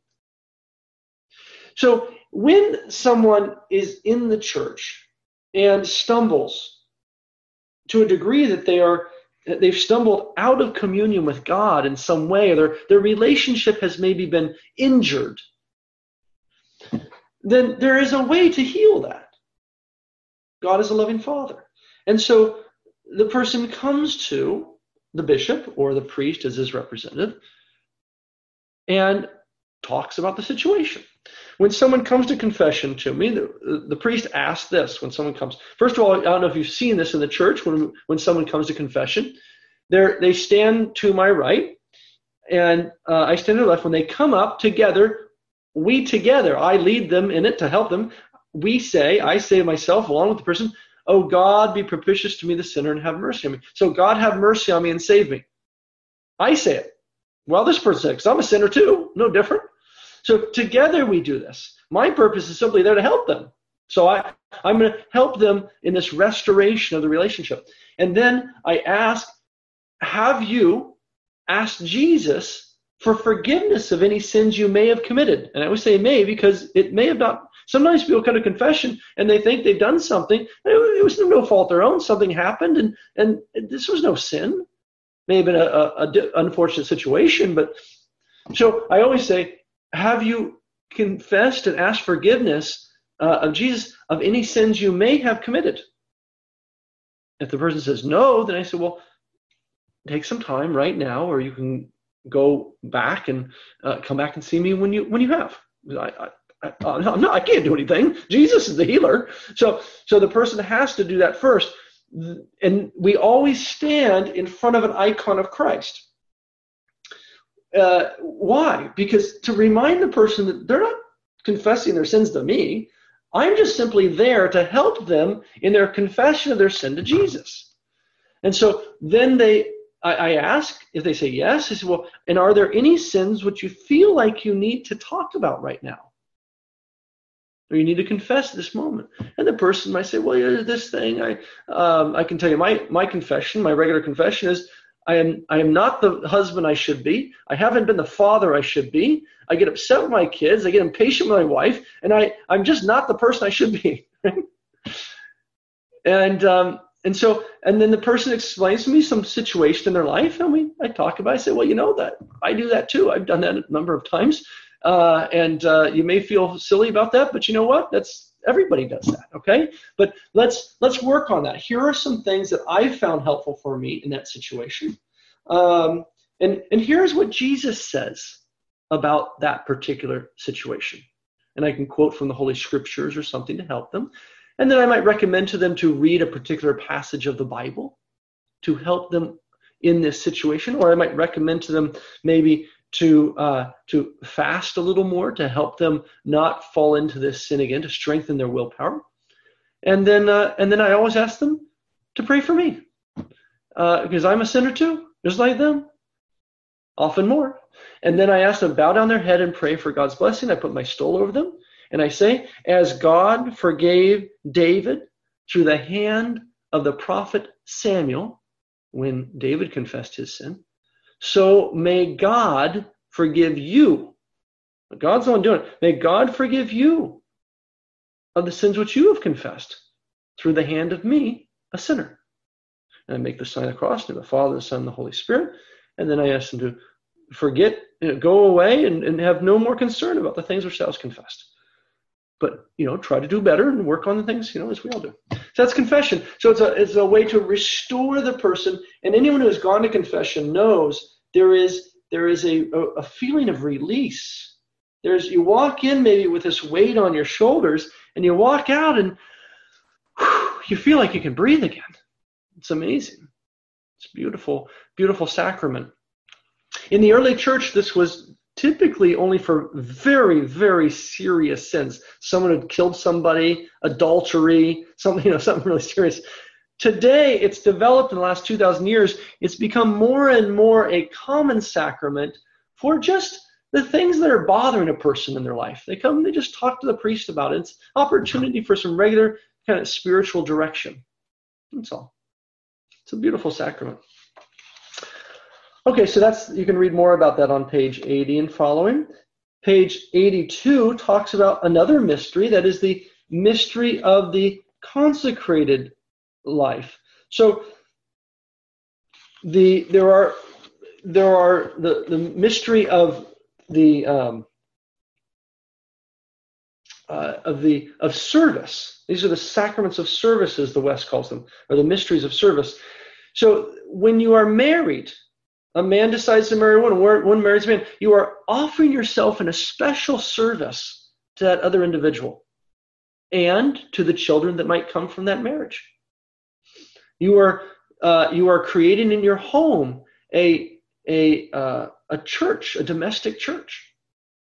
So when someone is in the church and stumbles to a degree that they are, they've stumbled out of communion with God in some way, or their, their relationship has maybe been injured, then there is a way to heal that. God is a loving Father. And so the person comes to the bishop or the priest as his representative and talks about the situation. When someone comes to confession to me, the, the priest asks this when someone comes. First of all, I don't know if you've seen this in the church, when, when someone comes to confession, they stand to my right, and uh, I stand to the left. When they come up together, we together, I lead them in it to help them. We say, I say myself along with the person, "Oh God, be propitious to me, the sinner, and have mercy on me." So God, have mercy on me and save me. I say it. Well, this person said, because I'm a sinner too, no different. So together we do this. My purpose is simply there to help them. So I, I'm going to help them in this restoration of the relationship. And then I ask, have you asked Jesus for forgiveness of any sins you may have committed? And I always say may, because it may have not. Sometimes people come to confession and they think they've done something. It was no fault of their own. Something happened, and, and this was no sin. May have been a, a, a unfortunate situation, but so I always say, have you confessed and asked forgiveness uh, of Jesus of any sins you may have committed? If the person says no, then I say, well, take some time right now, or you can go back and uh, come back and see me when you when you have. I, I, I, I'm not, I can't do anything. Jesus is the healer. So, so the person has to do that first. And we always stand in front of an icon of Christ. Uh, why? Because to remind the person that they're not confessing their sins to me. I'm just simply there to help them in their confession of their sin to Jesus. And so then they, I, I ask, if they say yes, I say, well, and are there any sins which you feel like you need to talk about right now? Or you need to confess this moment? And the person might say, well, yeah, this thing, I um, I can tell you my, my confession, my regular confession is, I am I am not the husband I should be. I haven't been the father I should be. I get upset with my kids. I get impatient with my wife. And I, I'm just not the person I should be. and um, and so, and then the person explains to me some situation in their life, and we I talk about it. I say, well, you know that. I do that too. I've done that a number of times. Uh, and uh, you may feel silly about that, but you know what? That's everybody does that, okay? But let's let's work on that. Here are some things that I've found helpful for me in that situation. Um, and, and here's what Jesus says about that particular situation. And I can quote from the Holy Scriptures or something to help them. And then I might recommend to them to read a particular passage of the Bible to help them in this situation. Or I might recommend to them maybe to uh, to fast a little more to help them not fall into this sin again, to strengthen their willpower. And then uh, and then I always ask them to pray for me, uh, because I'm a sinner too, just like them, often more. And then I ask them to bow down their head and pray for God's blessing. I put my stole over them, and I say, as God forgave David through the hand of the prophet Samuel when David confessed his sin, so may God forgive you. God's the one doing it. May God forgive you of the sins which you have confessed through the hand of me, a sinner. And I make the sign of the cross to the Father, the Son, and the Holy Spirit. And then I ask them to forget, you know, go away and, and have no more concern about the things which thou hast confessed. but, you know, try to do better and work on the things, you know, as we all do. So that's confession. So it's a, it's a way to restore the person. And anyone who has gone to confession knows there is, there is a, a feeling of release. There's, you walk in maybe with this weight on your shoulders, and you walk out and whew, you feel like you can breathe again. It's amazing. It's beautiful, beautiful sacrament. In the early church, this was typically only for very, very serious sins. Someone had killed somebody, adultery, something, you know, something really serious. Today, it's developed in the last two thousand years. It's become more and more a common sacrament for just the things that are bothering a person in their life. They come, they just talk to the priest about it. It's opportunity for some regular kind of spiritual direction. That's all. It's a beautiful sacrament. Okay, so that's, you can read more about that on page eighty and following. Page eighty-two talks about another mystery, that is the mystery of the consecrated life. So the there are there are the, the mystery of the um, uh, of the of service. These are the sacraments of service, as the West calls them, or the mysteries of service. So when you are married, a man decides to marry one, one marries a man, you are offering yourself in a special service to that other individual and to the children that might come from that marriage. You are uh, you are creating in your home a a uh, a church, a domestic church.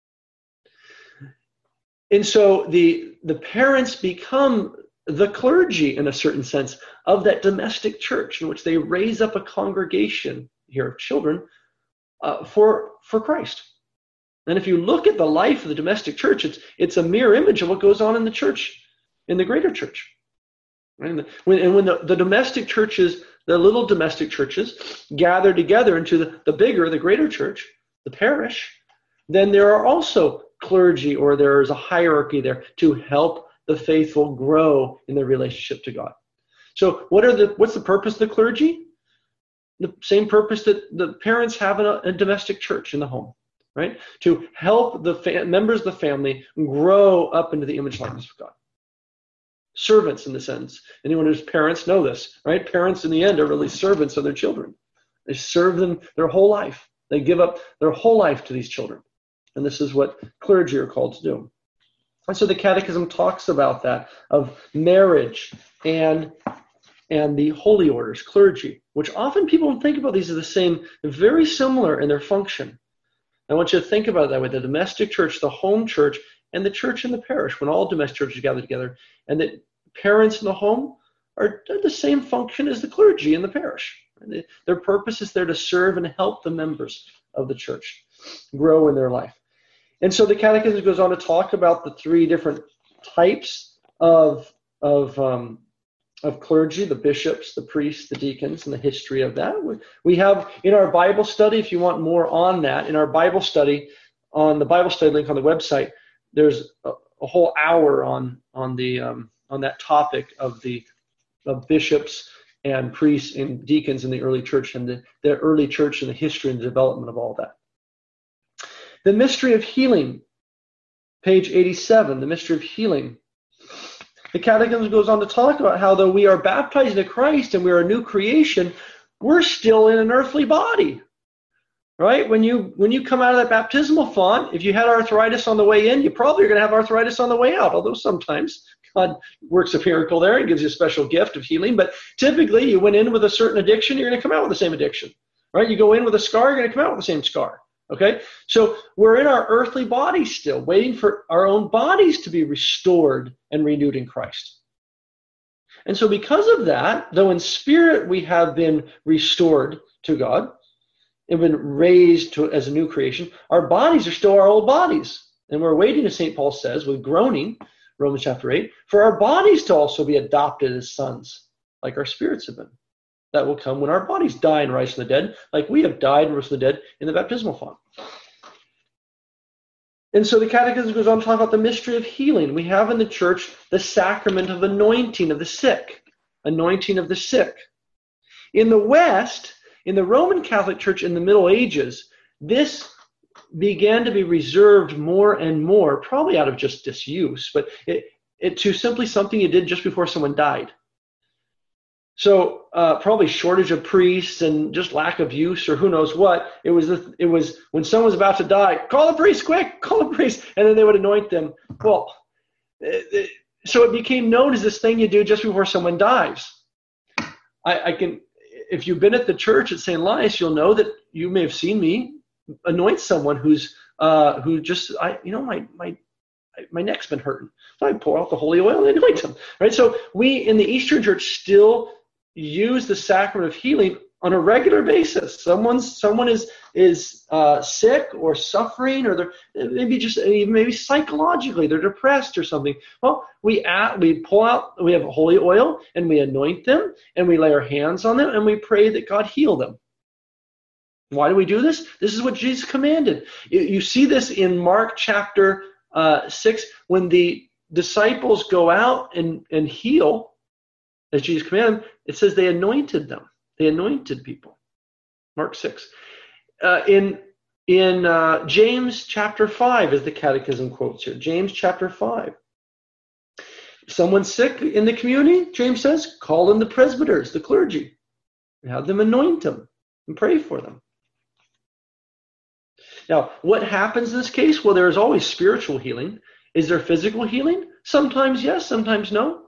And so the the parents become the clergy, in a certain sense, of that domestic church, in which they raise up a congregation here of children uh, for for Christ. And if you look at the life of the domestic church, it's it's a mirror image of what goes on in the church, in the greater church. Right? And, the, when, and when the, the domestic churches, the little domestic churches, gather together into the, the bigger, the greater church, the parish, then there are also clergy, or there is a hierarchy there to help the faithful grow in their relationship to God. So what are the what's the purpose of the clergy? The same purpose that the parents have in a, a domestic church in the home, right? To help the fa- members of the family grow up into the image likeness of God. Servants, in the sense. Anyone who's parents know this, right? Parents, in the end, are really servants of their children. They serve them their whole life. They give up their whole life to these children. And this is what clergy are called to do. And so the Catechism talks about that, of marriage and and the holy orders, clergy, which often people don't think about these as the same, very similar in their function. I want you to think about it that way: the domestic church, the home church, and the church in the parish, when all domestic churches gather together, and that parents in the home are the same function as the clergy in the parish. And their purpose is there to serve and help the members of the church grow in their life. And so the Catechism goes on to talk about the three different types of of um, of clergy: the bishops, the priests, the deacons, and the history of that. We have in our Bible study, if you want more on that, in our Bible study, on the Bible study link on the website, there's a, a whole hour on on the um, on that topic of the of bishops and priests and deacons in the early church, and the, the early church and the history and the development of all that. The mystery of healing, page eighty-seven, the mystery of healing. The Catechism goes on to talk about how, though we are baptized into Christ and we are a new creation, we're still in an earthly body. Right? When you when you come out of that baptismal font, if you had arthritis on the way in, you probably are going to have arthritis on the way out, although sometimes God works a miracle there and gives you a special gift of healing. But typically, you went in with a certain addiction, you're going to come out with the same addiction. Right? You go in with a scar, you're going to come out with the same scar. Okay? So we're in our earthly bodies still, waiting for our own bodies to be restored and renewed in Christ. And so because of that, though in spirit we have been restored to God, and been raised to as a new creation, our bodies are still our old bodies. And we're waiting, as Saint Paul says, with groaning, Romans chapter eight, for our bodies to also be adopted as sons, like our spirits have been. That will come when our bodies die and rise from the dead, like we have died and rose from the dead in the baptismal font. And so the Catechism goes on to talk about the mystery of healing. We have in the church the sacrament of anointing of the sick, anointing of the sick. In the West, in the Roman Catholic Church in the Middle Ages, this began to be reserved more and more, probably out of just disuse, but it, it to simply something you did just before someone died. So uh, probably shortage of priests and just lack of use, or who knows what. It was the, it was when someone was about to die, call the priest, quick, call the priest, and then they would anoint them. Well, it, so it became known as this thing you do just before someone dies. I, I can, if you've been at the church at Saint Elias, you'll know that you may have seen me anoint someone who's uh, who just, I, you know, my my my neck's been hurting. So I pour out the holy oil and anoint them. Right. So we in the Eastern Church still use the sacrament of healing on a regular basis. Someone's someone is is uh, sick or suffering, or they're maybe just maybe psychologically they're depressed or something. Well, we add, we pull out we have holy oil and we anoint them and we lay our hands on them and we pray that God heal them. Why do we do this? This is what Jesus commanded. You, you see this in Mark chapter uh, six when the disciples go out and and heal. As Jesus commanded, it says they anointed them. They anointed people. Mark six. Uh, in in uh, James chapter five, as the Catechism quotes here, James chapter five. Someone's sick in the community, James says, call in the presbyters, the clergy, and have them anoint them and pray for them. Now, what happens in this case? Well, there is always spiritual healing. Is there physical healing? Sometimes yes, sometimes no.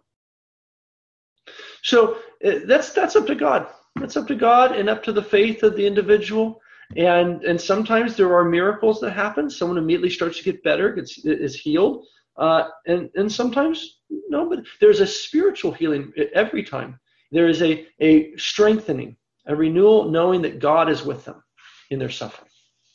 So uh, that's that's up to God. That's up to God and up to the faith of the individual. And and sometimes there are miracles that happen. Someone immediately starts to get better, gets is healed. Uh, and and sometimes no, but there's a spiritual healing every time. There is a a strengthening, a renewal, knowing that God is with them in their suffering.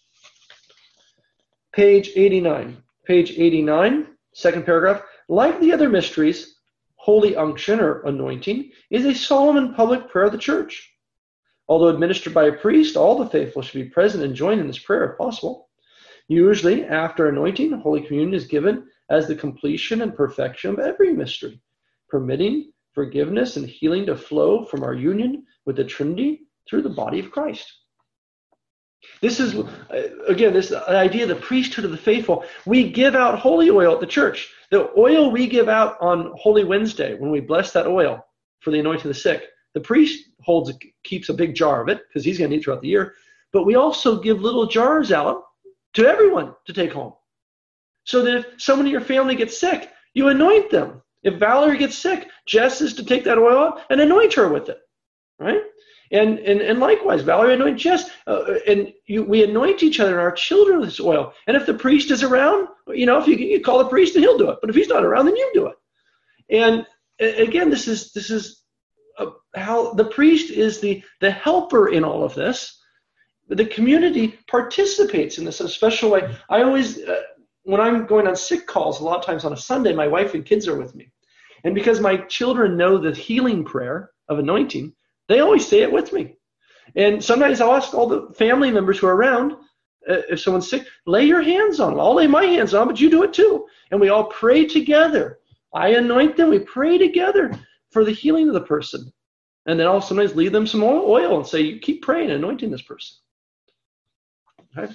Page eighty-nine. Page eighty-nine, second paragraph. Like the other mysteries, Holy unction or anointing is a solemn and public prayer of the church. Although administered by a priest, all the faithful should be present and join in this prayer if possible. Usually, after anointing, Holy Communion is given as the completion and perfection of every mystery, permitting forgiveness and healing to flow from our union with the Trinity through the body of Christ. This is, again, this idea of the priesthood of the faithful. We give out holy oil at the church. The oil we give out on Holy Wednesday, when we bless that oil for the anointing of the sick, the priest holds keeps a big jar of it because he's going to need it throughout the year. But we also give little jars out to everyone to take home. So that if someone in your family gets sick, you anoint them. If Valerie gets sick, Jess is to take that oil out and anoint her with it, right? And and, and likewise, Valerie anoint Jess, uh, and you, we anoint each other and our children with this oil. And if the priest is around, you know, if you, you call the priest and he'll do it. But if he's not around, then you do it. And again, this is this is uh, how the priest is the the helper in all of this. The community participates in this in a special way. I always, uh, when I'm going on sick calls, a lot of times on a Sunday, my wife and kids are with me. And because my children know the healing prayer of anointing, they always say it with me. And sometimes I'll ask all the family members who are around, uh, if someone's sick, lay your hands on them. I'll lay my hands on them, but you do it too. And we all pray together. I anoint them. We pray together for the healing of the person. And then I'll sometimes leave them some oil and say, you keep praying and anointing this person. Okay.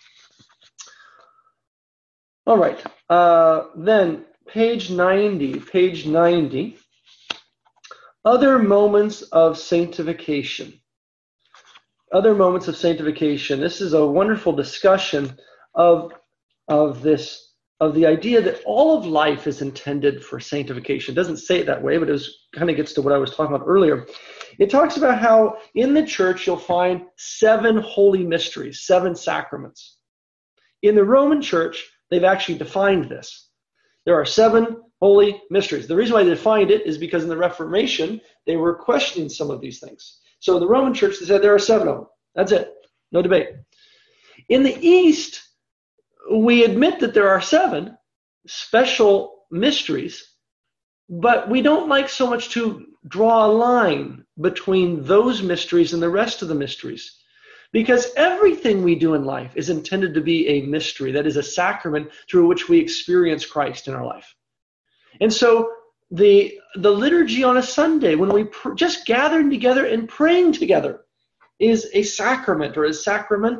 All right. Uh, then page ninety, page ninety. Other moments of sanctification. Other moments of sanctification. This is a wonderful discussion of, of this, of the idea that all of life is intended for sanctification. It doesn't say it that way, but it was, kind of gets to what I was talking about earlier. It talks about how in the church you'll find seven holy mysteries, seven sacraments. In the Roman church, they've actually defined this. There are seven holy mysteries. The reason why they defined it is because in the Reformation, they were questioning some of these things. So in the Roman church, they said there are seven of them. That's it. No debate. In the East, we admit that there are seven special mysteries, but we don't like so much to draw a line between those mysteries and the rest of the mysteries. Because everything we do in life is intended to be a mystery, that is a sacrament through which we experience Christ in our life. And so the the liturgy on a Sunday, when we pr- just gathering together and praying together, is a sacrament or is sacramental.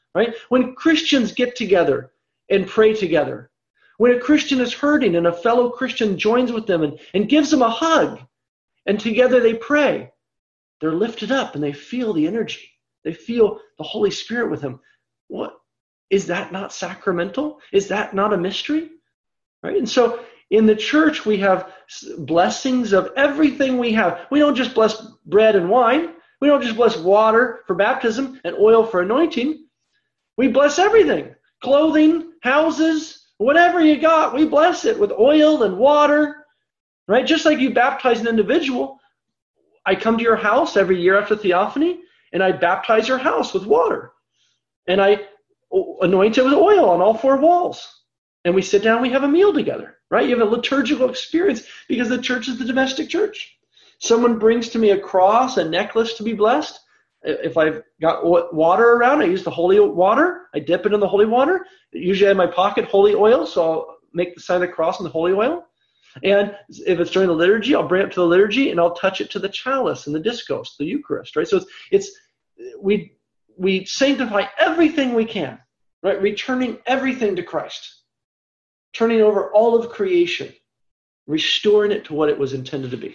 right? When Christians get together and pray together, when a Christian is hurting and a fellow Christian joins with them and, and gives them a hug, and together they pray, they're lifted up and they feel the energy. They feel the Holy Spirit with them. What? Is that not sacramental? Is that not a mystery? Right? And so in the church, we have blessings of everything we have. We don't just bless bread and wine. We don't just bless water for baptism and oil for anointing. We bless everything. Clothing, houses, whatever you got, we bless it with oil and water. Right? Just like you baptize an individual, I come to your house every year after Theophany, and I baptize your house with water. And I anoint it with oil on all four walls. And we sit down, we have a meal together, right? You have a liturgical experience because the church is the domestic church. Someone brings to me a cross, a necklace to be blessed. If I've got water around, I use the holy water. I dip it in the holy water. Usually I have in my pocket holy oil, so I'll make the sign of the cross in the holy oil. And if it's during the liturgy, I'll bring it to the liturgy and I'll touch it to the chalice and the diskos, the Eucharist, right? So it's, it's we we sanctify everything we can, right? Returning everything to Christ. Turning over all of creation, restoring it to what it was intended to be.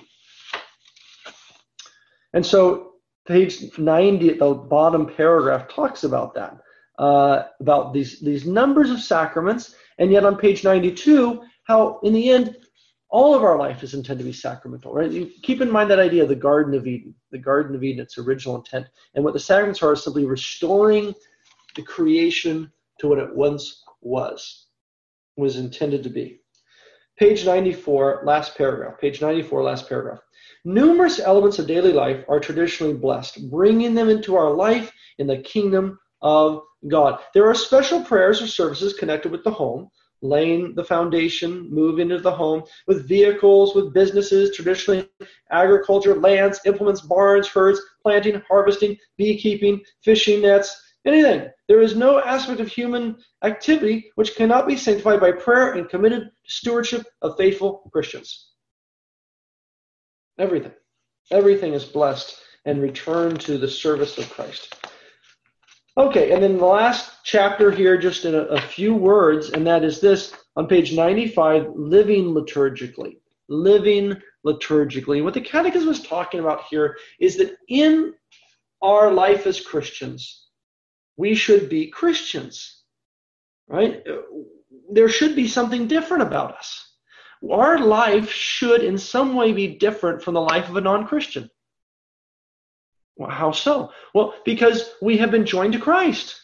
And so page ninety at the bottom paragraph talks about that, uh, about these, these numbers of sacraments, and yet on page ninety-two, how in the end, all of our life is intended to be sacramental, right? You keep in mind that idea of the Garden of Eden, the Garden of Eden, its original intent. And what the sacraments are is simply restoring the creation to what it once was. was intended to be. Page ninety-four, last paragraph. Page ninety-four, last paragraph. Numerous elements of daily life are traditionally blessed, bringing them into our life in the kingdom of God. There are special prayers or services connected with the home, laying the foundation, move into the home, with vehicles, with businesses, traditionally agriculture, lands, implements, barns, herds, planting, harvesting, beekeeping, fishing nets, anything. There is no aspect of human activity which cannot be sanctified by prayer and committed to stewardship of faithful Christians. Everything. Everything is blessed and returned to the service of Christ. Okay, and then the last chapter here, just in a, a few words, and that is this, on page ninety-five, living liturgically. Living liturgically. What the Catechism is talking about here is that in our life as Christians, we should be Christians, right? There should be something different about us. Our life should in some way be different from the life of a non-Christian. Well, how so? Well, because we have been joined to Christ.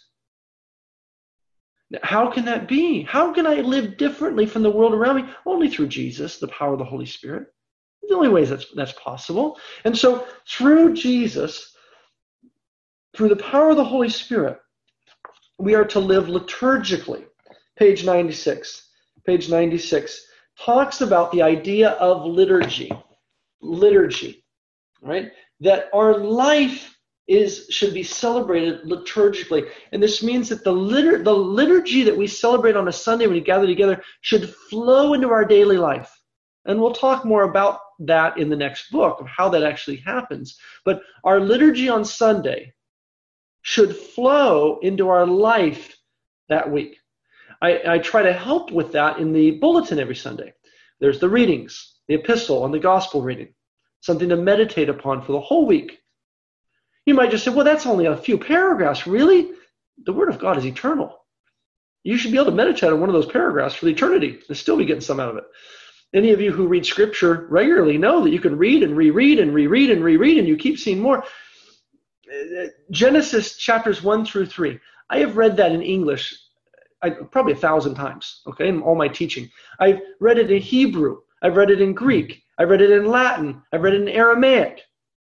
How can that be? How can I live differently from the world around me? Only through Jesus, the power of the Holy Spirit. The only ways that's, that's possible. And so through Jesus, through the power of the Holy Spirit, we are to live liturgically. Page ninety-six. Page ninety-six talks about the idea of liturgy. Liturgy, right? That our life is should be celebrated liturgically. And this means that the, litur- the liturgy that we celebrate on a Sunday when we gather together should flow into our daily life. And we'll talk more about that in the next book, of how that actually happens. But our liturgy on Sunday should flow into our life that week. I, I try to help with that in the bulletin every Sunday. There's the readings, the epistle and the gospel reading, something to meditate upon for the whole week. You might just say, well, that's only a few paragraphs. Really? The Word of God is eternal. You should be able to meditate on one of those paragraphs for eternity and still be getting some out of it. Any of you who read Scripture regularly know that you can read and reread and reread and reread, and you keep seeing more. Genesis chapters one through three. I have read that in English I, probably a thousand times, okay, in all my teaching. I've read it in Hebrew. I've read it in Greek. I've read it in Latin. I've read it in Aramaic.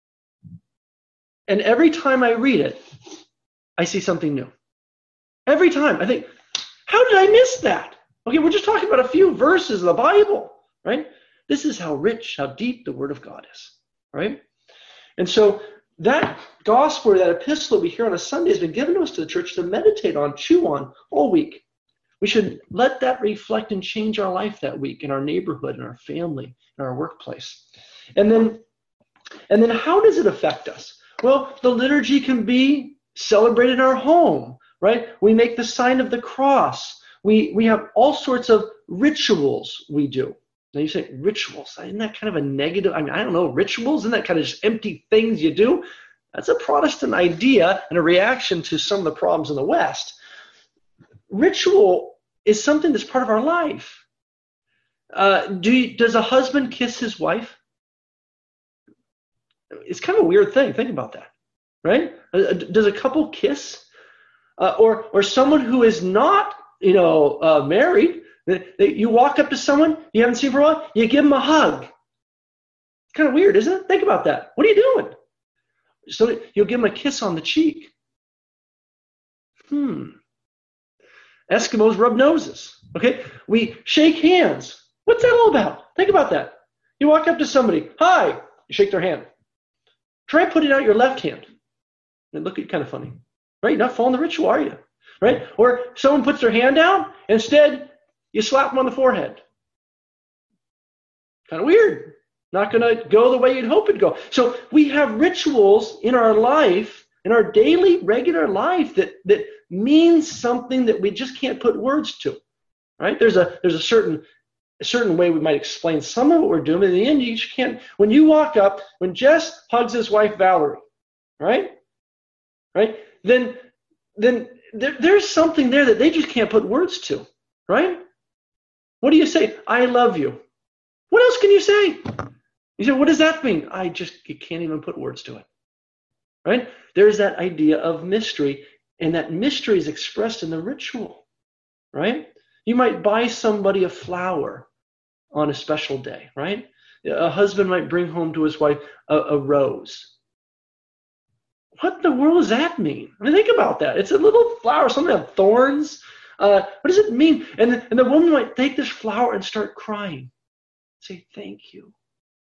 And every time I read it, I see something new. Every time. I think, how did I miss that? Okay, we're just talking about a few verses of the Bible, right? This is how rich, how deep the Word of God is, right? And so that gospel, or that epistle that we hear on a Sunday has been given to us to the church to meditate on, chew on all week. We should let that reflect and change our life that week in our neighborhood, in our family, in our workplace. And then, and then how does it affect us? Well, the liturgy can be celebrated in our home, right? We make the sign of the cross. We, we have all sorts of rituals we do. Now you say, rituals, isn't that kind of a negative? I mean, I don't know, rituals, isn't that kind of just empty things you do? That's a Protestant idea and a reaction to some of the problems in the West. Ritual is something that's part of our life. Uh, do you, does a husband kiss his wife? It's kind of a weird thing. Think about that, right? Uh, does a couple kiss? Uh, or or someone who is not, you know, uh, married, they, they, you walk up to someone you haven't seen for a while, you give them a hug. It's kind of weird, isn't it? Think about that. What are you doing? So you'll give them a kiss on the cheek. Hmm. Eskimos rub noses. Okay? We shake hands. What's that all about? Think about that. You walk up to somebody, hi, you shake their hand. Try putting out your left hand. And look at you kind of funny. Right? You're not following the ritual, are you? Right? Or someone puts their hand out, instead you slap them on the forehead. Kind of weird. Not going to go the way you'd hope it'd go. So we have rituals in our life, in our daily, regular life that, that means something that we just can't put words to. Right? There's a there's a certain a certain way we might explain some of what we're doing. But in the end, you just can't. When you walk up, when Jess hugs his wife Valerie, right? Right? Then then there, there's something there that they just can't put words to. Right? What do you say? I love you. What else can you say? You say, what does that mean? I just you can't even put words to it. Right? There's that idea of mystery, and that mystery is expressed in the ritual. Right? You might buy somebody a flower on a special day, right? A husband might bring home to his wife a, a rose. What in the world does that mean? I mean, think about that. It's a little flower, something that have thorns. Uh, what does it mean? And, and the woman might take this flower and start crying. Say, thank you.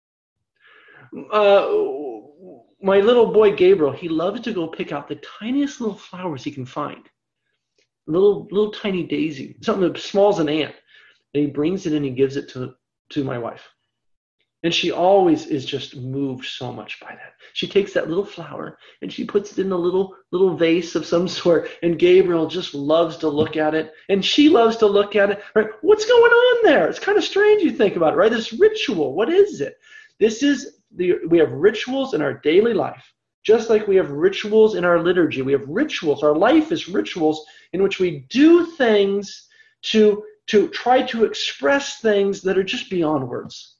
Uh, my little boy Gabriel, he loves to go pick out the tiniest little flowers he can find. Little little tiny daisy, something as small as an ant. And he brings it in and he gives it to, to my wife. And she always is just moved so much by that. She takes that little flower and she puts it in a little little vase of some sort, and Gabriel just loves to look at it, and she loves to look at it. Right? What's going on there? It's kind of strange, you think about it, right? This ritual, what is it? This is the we have rituals in our daily life. Just like we have rituals in our liturgy. We have rituals. Our life is rituals in which we do things to, to try to express things that are just beyond words.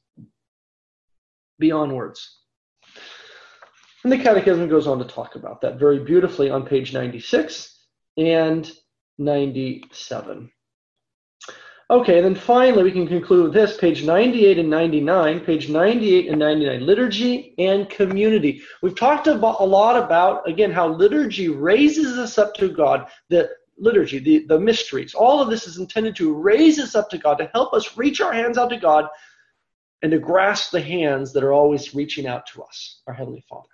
Beyond words. And the Catechism goes on to talk about that very beautifully on page ninety-six and ninety-seven. Okay, and then finally we can conclude with this, page ninety-eight and ninety-nine, page ninety-eight and ninety-nine, liturgy and community. We've talked about, a lot about, again, how liturgy raises us up to God, the liturgy, the, the mysteries. All of this is intended to raise us up to God, to help us reach our hands out to God and to grasp the hands that are always reaching out to us, our Heavenly Father.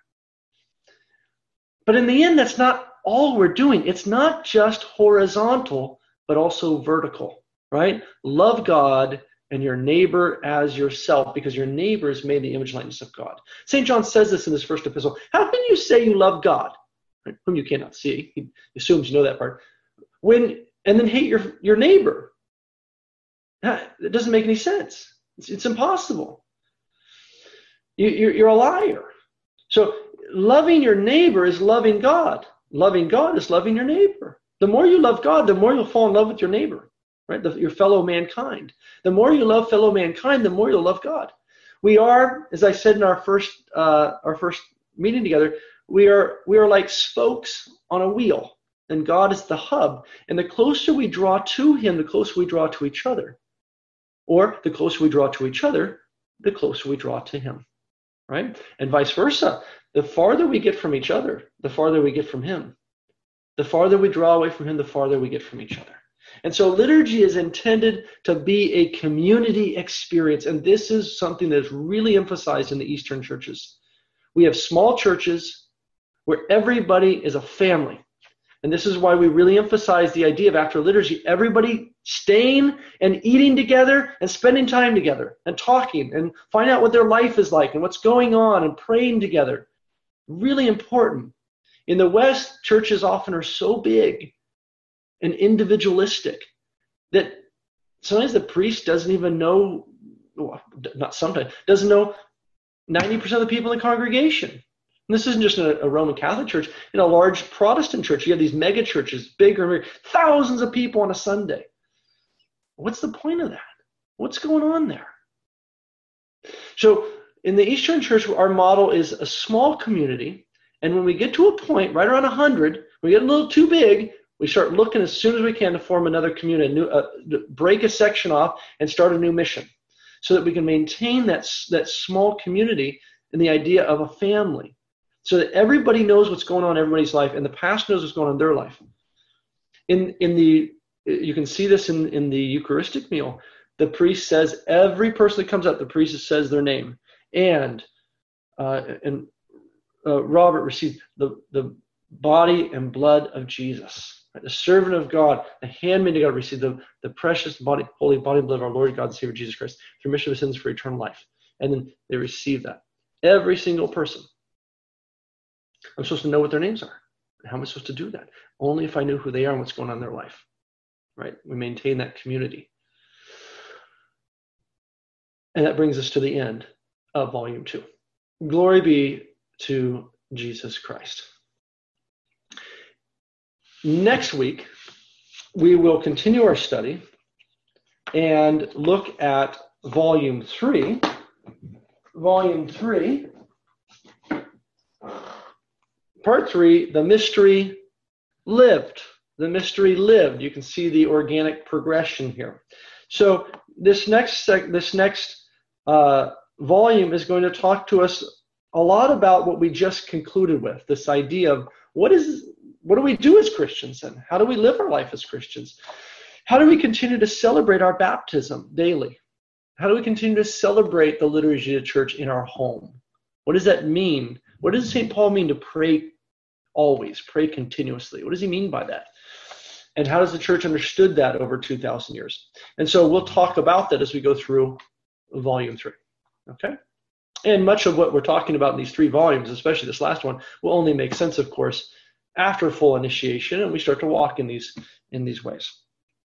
But in the end, that's not all we're doing. It's not just horizontal, but also vertical. Right? Love God and your neighbor as yourself, because your neighbor is made in the image and likeness of God. Saint John says this in his first epistle. How can you say you love God, right, whom you cannot see? He assumes you know that part. When and then hate your, your neighbor. It doesn't make any sense. It's, it's impossible. You, you're, you're a liar. So loving your neighbor is loving God. Loving God is loving your neighbor. The more you love God, the more you'll fall in love with your neighbor. Right, the, your fellow mankind. The more you love fellow mankind, the more you'll love God. We are, as I said in our first uh, our first meeting together, we are we are like spokes on a wheel, and God is the hub. And the closer we draw to Him, the closer we draw to each other. Or the closer we draw to each other, the closer we draw to Him. Right, and vice versa. The farther we get from each other, the farther we get from Him. The farther we draw away from Him, the farther we get from each other. And so liturgy is intended to be a community experience. And this is something that is really emphasized in the Eastern churches. We have small churches where everybody is a family. And this is why we really emphasize the idea of after liturgy, everybody staying and eating together and spending time together and talking and find out what their life is like and what's going on and praying together. Really important. In the West, churches often are so big and individualistic that sometimes the priest doesn't even know, well, not sometimes, doesn't know ninety percent of the people in the congregation. And this isn't just a, a Roman Catholic church. In a large Protestant church, you have these mega churches, bigger and bigger, thousands of people on a Sunday. What's the point of that? What's going on there? So in the Eastern Church, our model is a small community. And when we get to a point right around one hundred, we get a little too big, we start looking as soon as we can to form another community, a new, uh, break a section off and start a new mission so that we can maintain that, that small community and the idea of a family so that everybody knows what's going on in everybody's life and the pastor knows what's going on in their life. In, in the, you can see this in, in the Eucharistic meal. The priest says, every person that comes up, the priest says their name. And, uh, and uh, Robert received the, the body and blood of Jesus. Right? The servant of God, the handmaid of God, received the, the precious body, holy body and blood of our Lord God and Savior Jesus Christ, for remission of sins for eternal life. And then they receive that. Every single person. I'm supposed to know what their names are. How am I supposed to do that? Only if I knew who they are and what's going on in their life. Right? We maintain that community. And that brings us to the end of volume two. Glory be to Jesus Christ. Next week, we will continue our study and look at volume three. Volume three, part three, the mystery lived. The mystery lived. You can see the organic progression here. So this next sec- this next uh, volume is going to talk to us a lot about what we just concluded with, this idea of what is what do we do as Christians and how do we live our life as Christians? How do we continue to celebrate our baptism daily? How do we continue to celebrate the liturgy of the church in our home? What does that mean? What does Saint Paul mean to pray always, pray continuously? What does he mean by that? And how does the church understood that over two thousand years? And so we'll talk about that as we go through volume three. Okay? And much of what we're talking about in these three volumes, especially this last one, will only make sense, of course, after full initiation and we start to walk in these in these ways.